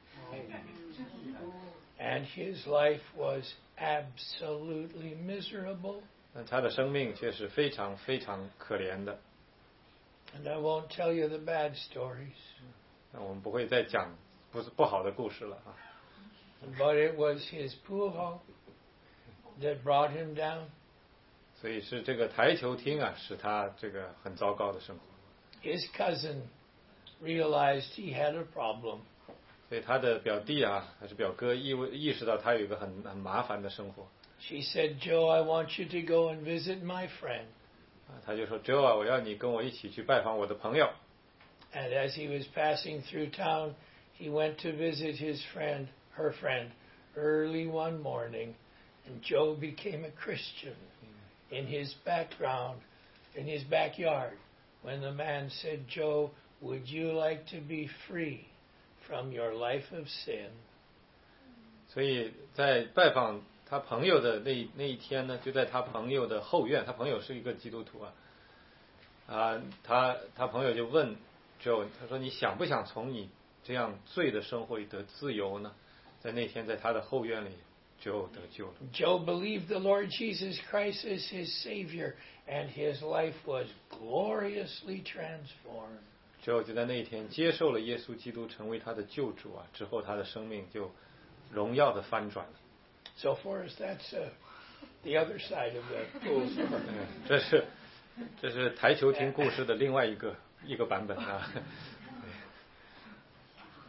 S2: And his life was absolutely miserable.
S1: 他的生命却是非常可怜的。
S2: And I won't tell you the bad stories.
S1: 那我们不会再讲不好的故事了啊。
S2: But it was his pool hall that brought him down.
S1: 所以是这个台球厅啊，使他这个很糟糕的生活。
S2: His cousin realized he had a problem.
S1: 所以他的表弟啊，还是表哥意识到他有一个很麻烦的生活。
S2: She said, "Joe, I want you to go and visit my friend."
S1: 他就说 Joe 啊，我要你跟我一起去拜访我的朋友。
S2: And as he was passing through town, he went to visit her friend, early one morning, and Joe became a Christian in his backyard, when the man said, "Joe, would you like to be free from your life of sin?"
S1: 所以在拜访他朋友的那一天呢，就在他朋友的后院，他朋友是一个基督徒啊，他朋友就问 Joe， 他说你想不想从你这样罪的生活里得自由呢？在那天在他的后院里就得救了。
S2: Joe believed the Lord Jesus Christ as his Savior, and his life was gloriously transformed.
S1: Joe 就在那一天接受了耶稣基督成为他的救主啊，之后他的生命就荣耀的翻转了。
S2: So for us, that's the other side of the pool story.
S1: 这是台球厅故事的另外一个版本啊。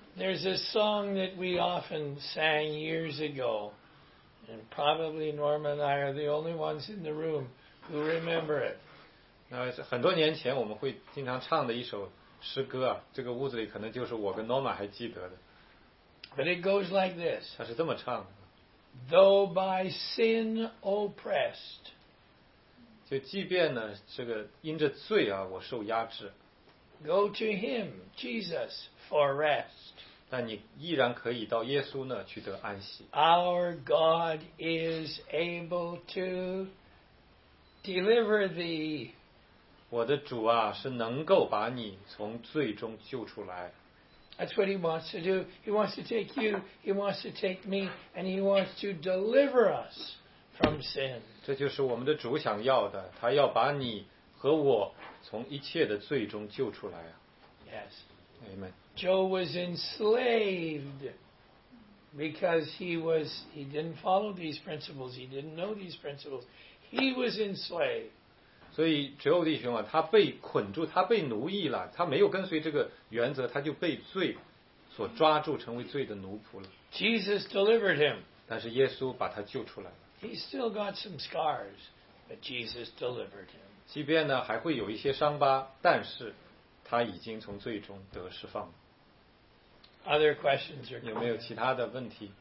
S2: There's a song that we often sang years ago, and probably Norma and I are the only ones in the room who remember it.
S1: 很多年前我们会经常唱的一首诗歌啊，这个屋子里可能就是我跟 Norma 还记得的。
S2: But it goes like this.
S1: 他是这么唱的。
S2: Though by sin oppressed.
S1: 就即便呢，这个因着罪啊，我受压制。
S2: Go to Him, Jesus, for rest.
S1: 但你依然可以到耶稣那去得安息。
S2: Our God is able to deliver thee.
S1: 我的主啊，是能够把你从罪中救出来。
S2: That's what He wants to do. He wants to take you, He wants to take me, and He wants to deliver us from sin.
S1: 这就是我们的主想要的，他要把你和我从一切的罪中救出来啊。
S2: Yes.
S1: Amen.
S2: Job was enslaved because he didn't follow these principles. He didn't know these principles. He was enslaved.
S1: 所以觉悟弟兄啊，他被捆住，他被奴役了，他没有跟随这个原则，他就被罪所抓住，成为罪的奴仆了。
S2: Jesus delivered him.
S1: 但是耶稣把他救出来了。
S2: He still got some scars, but Jesus delivered him.
S1: 即便呢还会有一些伤疤，但是他已经从罪中得释放了。
S2: Other questions or
S1: 有没有其他的问题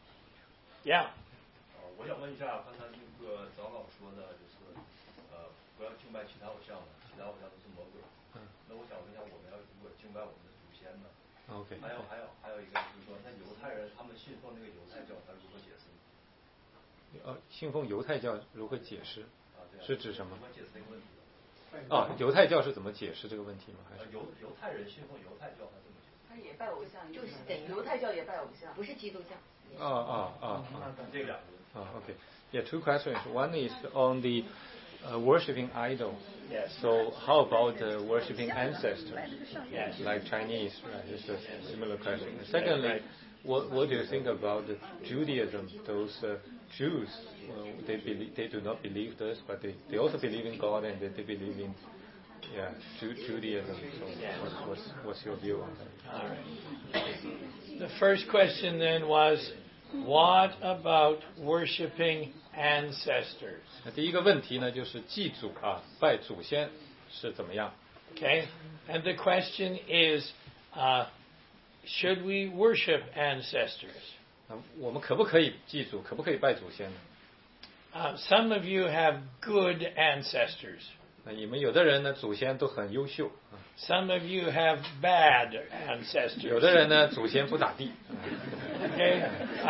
S2: Yeah.
S5: 我想问一下，刚才那个长老说的，就是不要敬拜其他偶像了，其他偶像都是魔鬼。那我想问一下，我们要如果敬拜我们的祖先呢
S1: ？OK。
S5: 还有一个就是说，那犹太人他们信奉那个犹太教，他如何解释？
S1: 信奉犹太教如何解释？是指什么？
S5: 如何解释这个问题？
S1: 犹太教是怎么解释这个问题吗？还是
S5: 犹太人信奉犹太教，他怎么解释？
S6: 他也拜偶像，就是犹太教也拜偶像，不是基督教。
S5: 这两个。
S1: Okay. Yeah, two questions. One is on the worshipping idol.
S2: Yes.
S1: So how about worshipping ancestors?
S2: Yes.
S1: Like Chinese, right? It's a similar question. Secondly, what do you think about Judaism? Those Jews, they do not believe this, but they also believe in God and they believe in Judaism. So what's your view on that?
S2: All right. The first question then was, what about worshiping ancestors?
S1: 那第一个问题呢，就是祭祖啊，拜祖先是怎么样
S2: Okay? And the question is, should we worship ancestors?
S1: 我们可不可以祭祖？可不可以拜祖先呢？
S2: Some of you have good ancestors.
S1: 那你们有的人呢，祖先都很优秀
S2: Some of you have bad ancestors.
S1: 有的人呢，祖先不咋地
S2: Okay?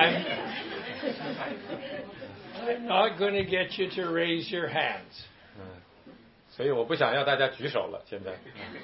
S2: I'm not going to get you to raise your hands.
S1: 所以我不想要大家举手了。现在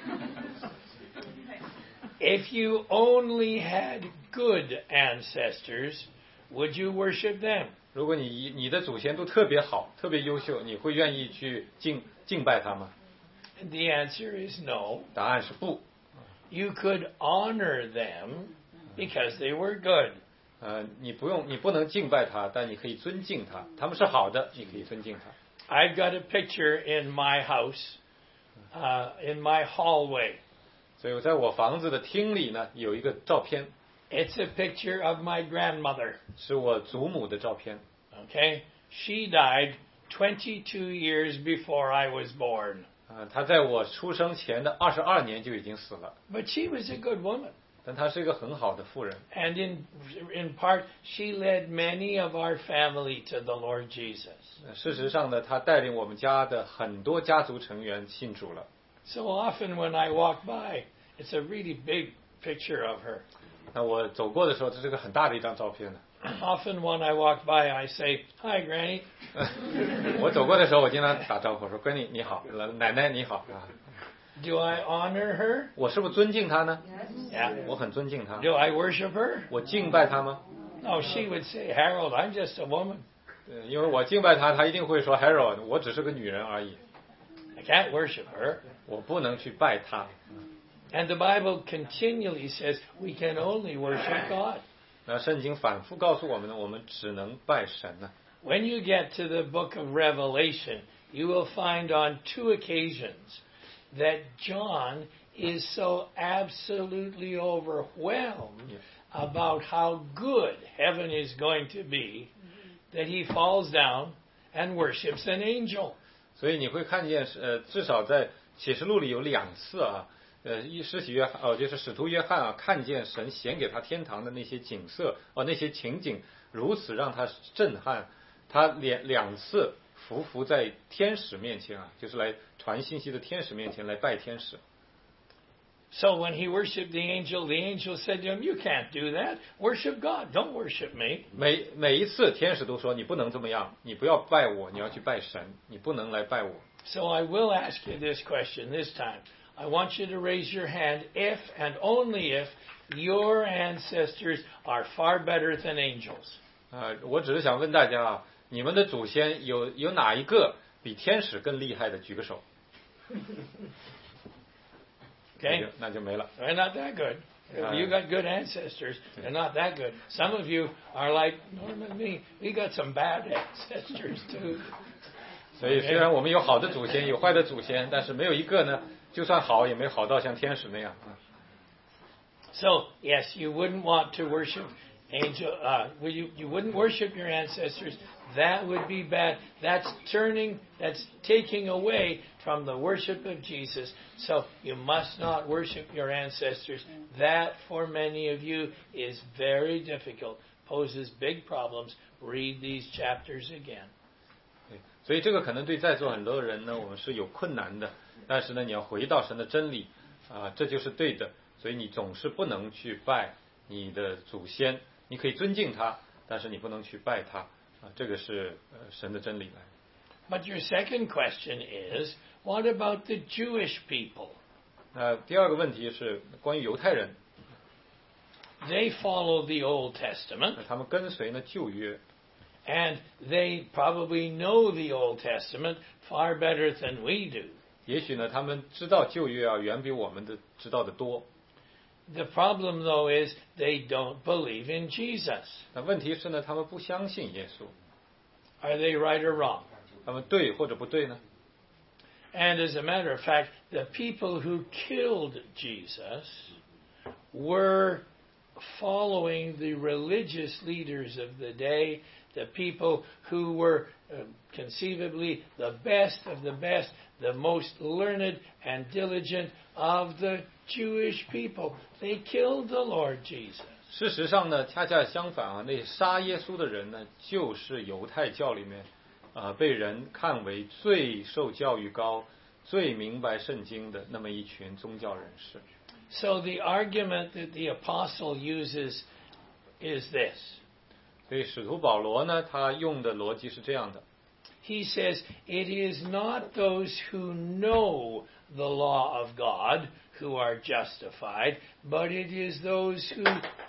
S2: If you only had good ancestors, would you worship them?
S1: 如果你的祖先都特别好，特别优秀，你会愿意去敬拜他吗？
S2: And the answer is no.
S1: 答案是不。
S2: You could honor them because they were good.
S1: 你不能敬拜他，但你可以尊敬他。他们是好的，你可以尊敬他。
S2: I've got a picture in my house, in my hallway.
S1: 所以我在我房子的厅里呢，有一个照片。
S2: It's a picture of my grandmother.
S1: 是我祖母的照片。
S2: Okay? She died 22 years before I was born.
S1: 她在我出生前的22年就已经死了。
S2: But she was a good woman.
S1: 但她是一个很好的妇人。
S2: And in part, she led many of our family to the Lord Jesus.
S1: 事实上呢，她带领我们家的很多家族成员信主了。
S2: So often when I walk by, it's a really big picture of her.
S1: 那我走过的时候，这是个很大的一张照片呢。
S2: Often when I walk by, I say, "Hi, Granny."
S1: 我走过的时候，我经常打招呼说：“Granny 你好，奶奶你好啊。”
S2: Do I honor her?
S1: 我是不是尊敬她呢？
S2: Yeah.
S1: 我很尊敬她。
S2: Do I worship her?
S1: 我敬拜她吗？
S2: No, she would say, "Harold, I'm just a woman.
S1: 因为我敬拜她，她一定会说 Harold， 我只是个女人而已，
S2: I can't worship her."
S1: 我不能去拜她。
S2: And the Bible continually says we can only worship God.
S1: 那圣经反复告诉我们呢，我们只能拜神呢。
S2: When you get to the book of Revelation, you will find on 2 occasions that John is so absolutely overwhelmed about how good heaven is going to be that he falls down and worships an angel.
S1: 所以你会看见，至少在启示录里有2次啊，就是使徒约翰啊，看见神显给他天堂的那些景色，那些情景如此让他震撼，他2次匍匐在天使面前啊，就是来传信息的天使面前来拜天使。
S2: So when he worshipped the angel said to him, "You can't do that. Worship God. Don't worship me."
S1: 每一次天使都说你不能这么样，你不要拜我，你要去拜神，你不能来拜我。
S2: So I will ask you this question this time. I want you to raise your hand if and only if your ancestors are far better than angels.
S1: 我只是想问大家啊，你们的祖先有哪一个比天使更厉害的？举个手。
S2: Okay?
S1: 那就没了。
S2: They're not that good. You got good ancestors. They're not that good. Some of you are like Norman and me. We got some bad ancestors too.
S1: 所以虽然我们有好的祖先，有坏的祖先，但是没有一个呢，就算好也没好到像天使那样。
S2: So yes, you wouldn't want to worship angel. You wouldn't worship your ancestors. That would be bad. That's taking away from the worship of Jesus. So you must not worship your ancestors. That, for many of you, is very difficult, poses big problems. Read these chapters again.
S1: 所以这个可能对在座很多人呢，我们是有困难的。但是呢，你要回到神的真理这就是对的。所以你总是不能去拜你的祖先，你可以尊敬他，但是你不能去拜他这个是神的真理来。
S2: But your second question is, what about the Jewish people?
S1: 第二个问题是关于犹太人。
S2: They follow the Old Testament.
S1: 他们跟随呢旧约。
S2: And they probably know the Old Testament far better than we do.
S1: 也许呢，他们知道旧约远比我们知道的多。
S2: The problem, though, is they don't believe in Jesus.
S1: 那问题是呢，他们不相信耶稣。
S2: Are they right or wrong?
S1: 他们对或者不对呢？
S2: And as a matter of fact, the people who killed Jesus were following the religious leaders of the day, the people who were conceivably the best of the best, the most learned and diligent of the Jewish people. They killed the Lord Jesus.
S1: 事实上呢，恰恰相反那杀耶稣的人呢，就是犹太教里面被人看为最受教育高、最明白圣经的那么一群宗教人士。
S2: So the argument that the apostle uses is this.
S1: 所以使徒保罗呢，他用的逻辑是这样的。
S2: He says, it is not those who know the law of God who are justified, but it is those who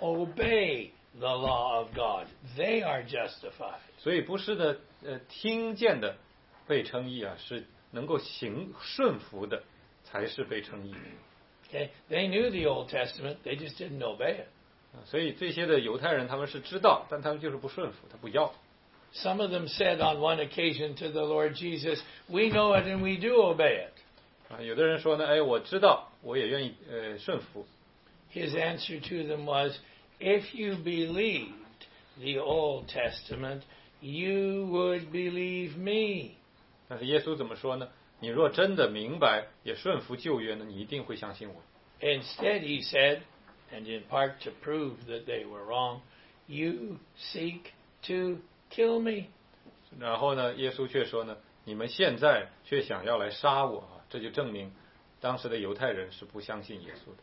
S2: obey the law of God. They are justified.
S1: 所以不是呢，听见的被称义是能够顺服的才是被称义。
S2: Okay? They knew the Old Testament, they just didn't obey it.
S1: 所以这些的犹太人他们是知道，但他们就是不顺服，他不要。
S2: Some of them said on one occasion to the Lord Jesus, "We know it and we do obey it."
S1: 有的人说呢，我知道，我也愿意顺服。
S2: His answer to them was, "If you believed the Old Testament, you would believe me."
S1: 但是耶稣怎么说呢？你若真的明白也顺服旧约呢，你一定会相信我。
S2: Instead, he said, and in part to prove that they were wrong, "You seek to kill me."
S1: 然后呢，耶稣却说呢，你们现在却想要来杀我这就证明当时的犹太人是不相信耶稣的。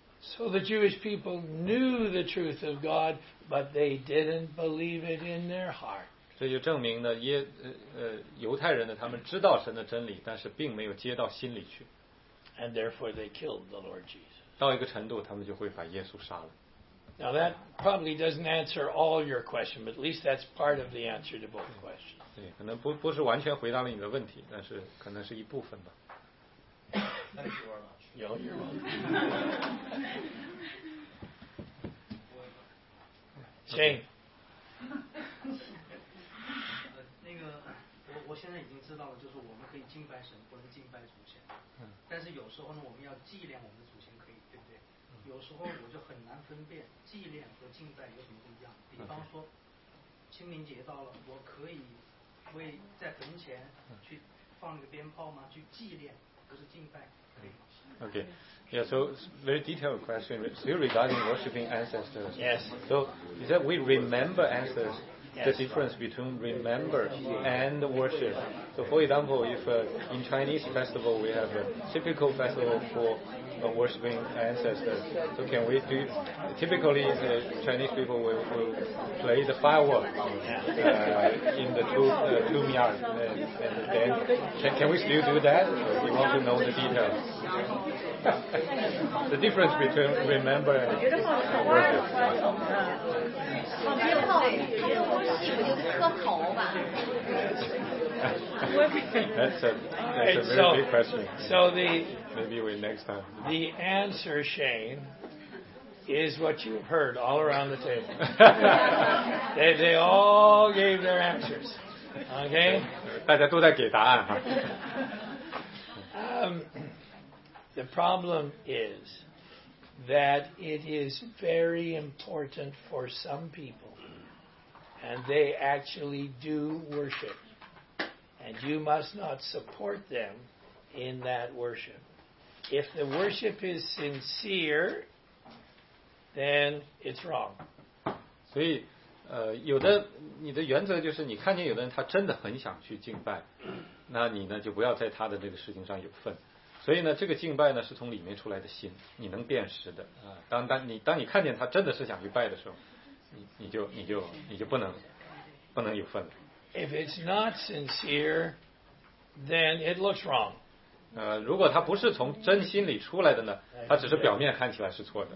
S2: So the Jewish people knew the truth of God, but they didn't believe it in their heart.
S1: 这就证明呢，犹太人呢，他们知道神的真理，但是并没有接到心里去。
S2: And therefore they killed the Lord Jesus.
S1: 到一个程度，他们就会把耶稣杀了。
S2: Now that probably doesn't answer all your question, but at least that's part of the answer to both questions.
S1: 对，可能不是完全回答了你的问题，但是可能是一部分吧。
S5: Thank you very much.
S2: You're welcome. Shane.
S4: 那个
S7: 我现在已经知道了，就是我们可以敬拜神，不能敬拜祖先。但是有时候呢，我们要纪念我们的祖先，可以，对不对？有时候我就很难分辨纪念和敬拜有什么不一样。比方说，清明节到了，我可以为在坟前去放那个鞭炮吗？去纪念，不是敬拜，可以吗？
S1: Okay. Yeah, so very detailed question. Still regarding worshipping ancestors.
S2: Yes.
S1: So you said we remember ancestors. The
S2: Yes.
S1: difference between remember and worship. So for example, if in Chinese festival we have a typical festival for worshipping ancestors. So can we do, typically the Chinese people will play the firework in the tomb yard. And then can we still do that? We want to know the details. The difference between remember and worship.
S6: 放鞭炮，不就是磕头吧？
S1: That's a very big question.
S2: So
S1: Maybe we next time.
S2: the answer, Shane, is what you've heard all around the table. they all gave their answers. Okay?
S1: 大家都在给答案哈。
S2: The problem is that it is very important for some people, and they actually do worship, and you must not support them in that worship. If the worship is sincere, then it's wrong.
S1: 所以你的原则就是你看见有的人他真的很想去敬拜，那你呢就不要在他的这个事情上有份。所以呢，这个敬拜呢是从里面出来的心，你能辨识的啊。当你看见他真的是想去拜的时候，你就不能有份了。
S2: If it's not sincere, then it looks wrong.
S1: 如果他不是从真心里出来的呢，他只是表面看起来是错的。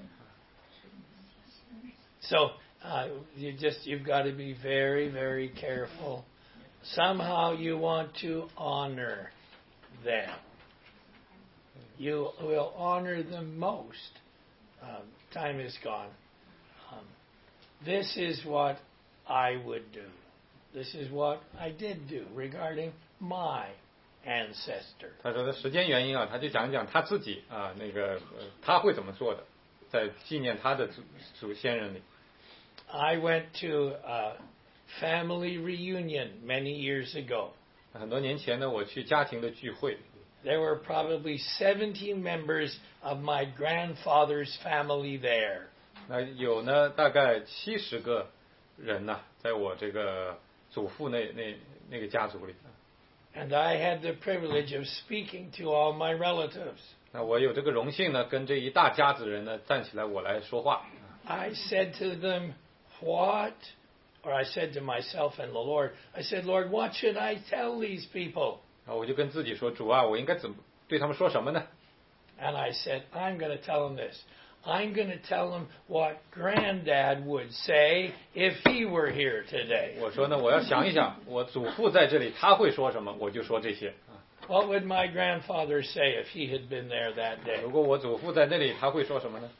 S2: So you've got to be very, very careful. Somehow you want to honor them. You will honor them most. Time is gone. This is what I would do. This is what I did do regarding my ancestor.
S1: 他说的时间原因啊，他就讲讲他自己啊，他会怎么做的，在纪念他的祖先人里。
S2: I went to a family reunion many years ago.
S1: 很多年前呢，我去家庭的聚会。
S2: There were probably 70 members of my grandfather's family there.
S1: 那有呢，大概70个人呢，在我这个祖父那个家族里。
S2: And I had the privilege of speaking to all my relatives.
S1: 那我有这个荣幸呢，跟这一大家子人呢站起来，我来说话。
S2: I said to them, "What?" Or I said to myself and the Lord, I said, "Lord, what should I tell these people?"
S1: 我就跟自己说，主啊，我应该怎么对他们说什么呢？
S2: And I said, I'm going to tell them this. I'm going to tell them what Granddad would say if he were here today.
S1: 我说呢，我要想一想，我祖父在这里他会说什么，我就说这些。
S2: What would my grandfather say if he had been there that day?
S1: 如果我祖父在那里，他会说什么呢？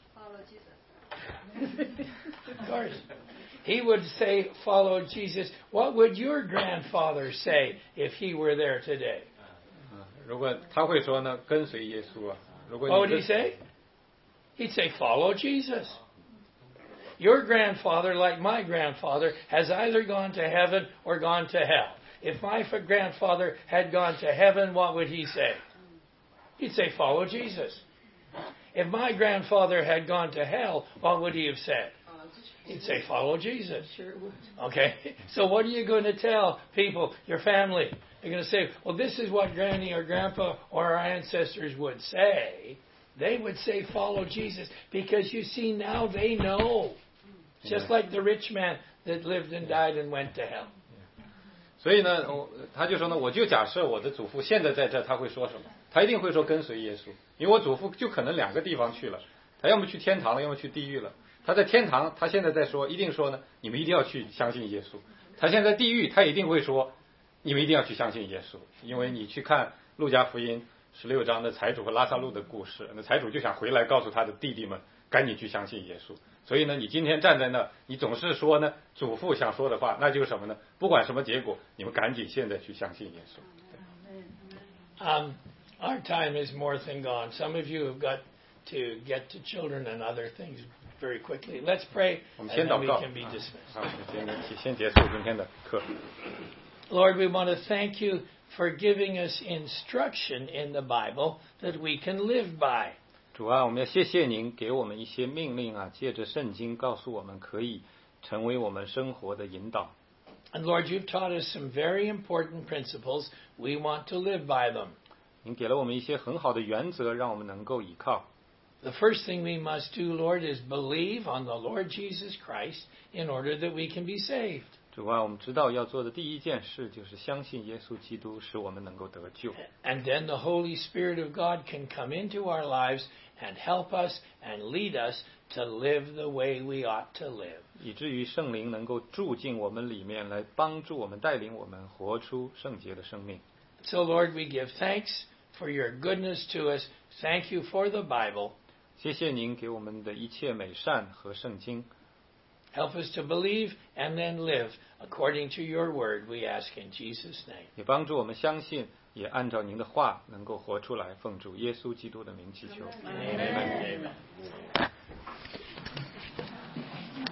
S2: Of course. He would say, follow Jesus. What would your grandfather say if he were there today?
S1: 如果他会说呢，跟随耶稣啊。如果
S2: What would he say? He'd say, follow Jesus. Your grandfather, like my grandfather, has either gone to heaven or gone to hell. If my grandfather had gone to heaven, what would he say? He'd say, follow Jesus. If my grandfather had gone to hell, what would he have said? He'd say, follow Jesus. Okay? So what are you going to tell people, your family? You're going to say, well, this is what Granny or Grandpa or our ancestors would say. They would say, follow Jesus. Because you see, now they know. Just like the rich man that lived and died and went to hell.
S1: 所以呢，他就说呢，我就假设我的祖父现在在这，他会说什么？他一定会说跟随耶稣，因为我祖父就可能2个地方去了，他要么去天堂了，要么去地狱了。他在天堂，他现在在说，一定说呢，你们一定要去相信耶稣。他现在地狱，他一定会说，你们一定要去相信耶稣，因为你去看路加福音16章的财主和拉撒路的故事，那财主就想回来告诉他的弟弟们，赶紧去相信耶稣。 所以呢，你今天站在那，你总是说呢祖父想说的话，那就是什么呢？不管什么结果，你们赶紧现在去相信耶稣。
S2: Our time is more than gone. Some of you have got to get to children and other things very quickly. Let's pray,
S1: 我
S2: and
S1: 们先
S2: then
S1: 祷
S2: we
S1: 告。
S2: can be dismissed.
S1: 好，我们先结束今天的课。
S2: Lord, we want to thank you for giving us instruction in the Bible that we can live by.
S1: 主啊，我们要谢谢您给我们一些命令啊，借着圣经告诉我们可以成为我们生活的引导。
S2: And Lord, you've taught us some very important principles. We want to live by them.
S1: 您给了我们一些很好的原则，让我们能够依靠。
S2: The first thing we must do, Lord, is believe on the Lord Jesus Christ in order that we can be saved.
S1: 主啊，我们知道要做的第一件事就是相信耶稣基督，使我们能够得救。
S2: And then the Holy Spirit of God can come into our lives and help us and lead us to live the way we ought to live.
S1: 以至于圣灵能够住进我们里面，来帮助我们、带领我们活出圣洁的生命。
S2: So, Lord, we give thanks for your goodness to us. Thank you for the Bible.
S1: 谢谢您给我们的一切美善和圣经，
S2: Help us to believe and then live according to your word, we ask in Jesus' name.
S1: 也帮助我们相信，也按照您的话能够活出来。奉主耶稣基督的名祈求。
S2: Amen. Amen.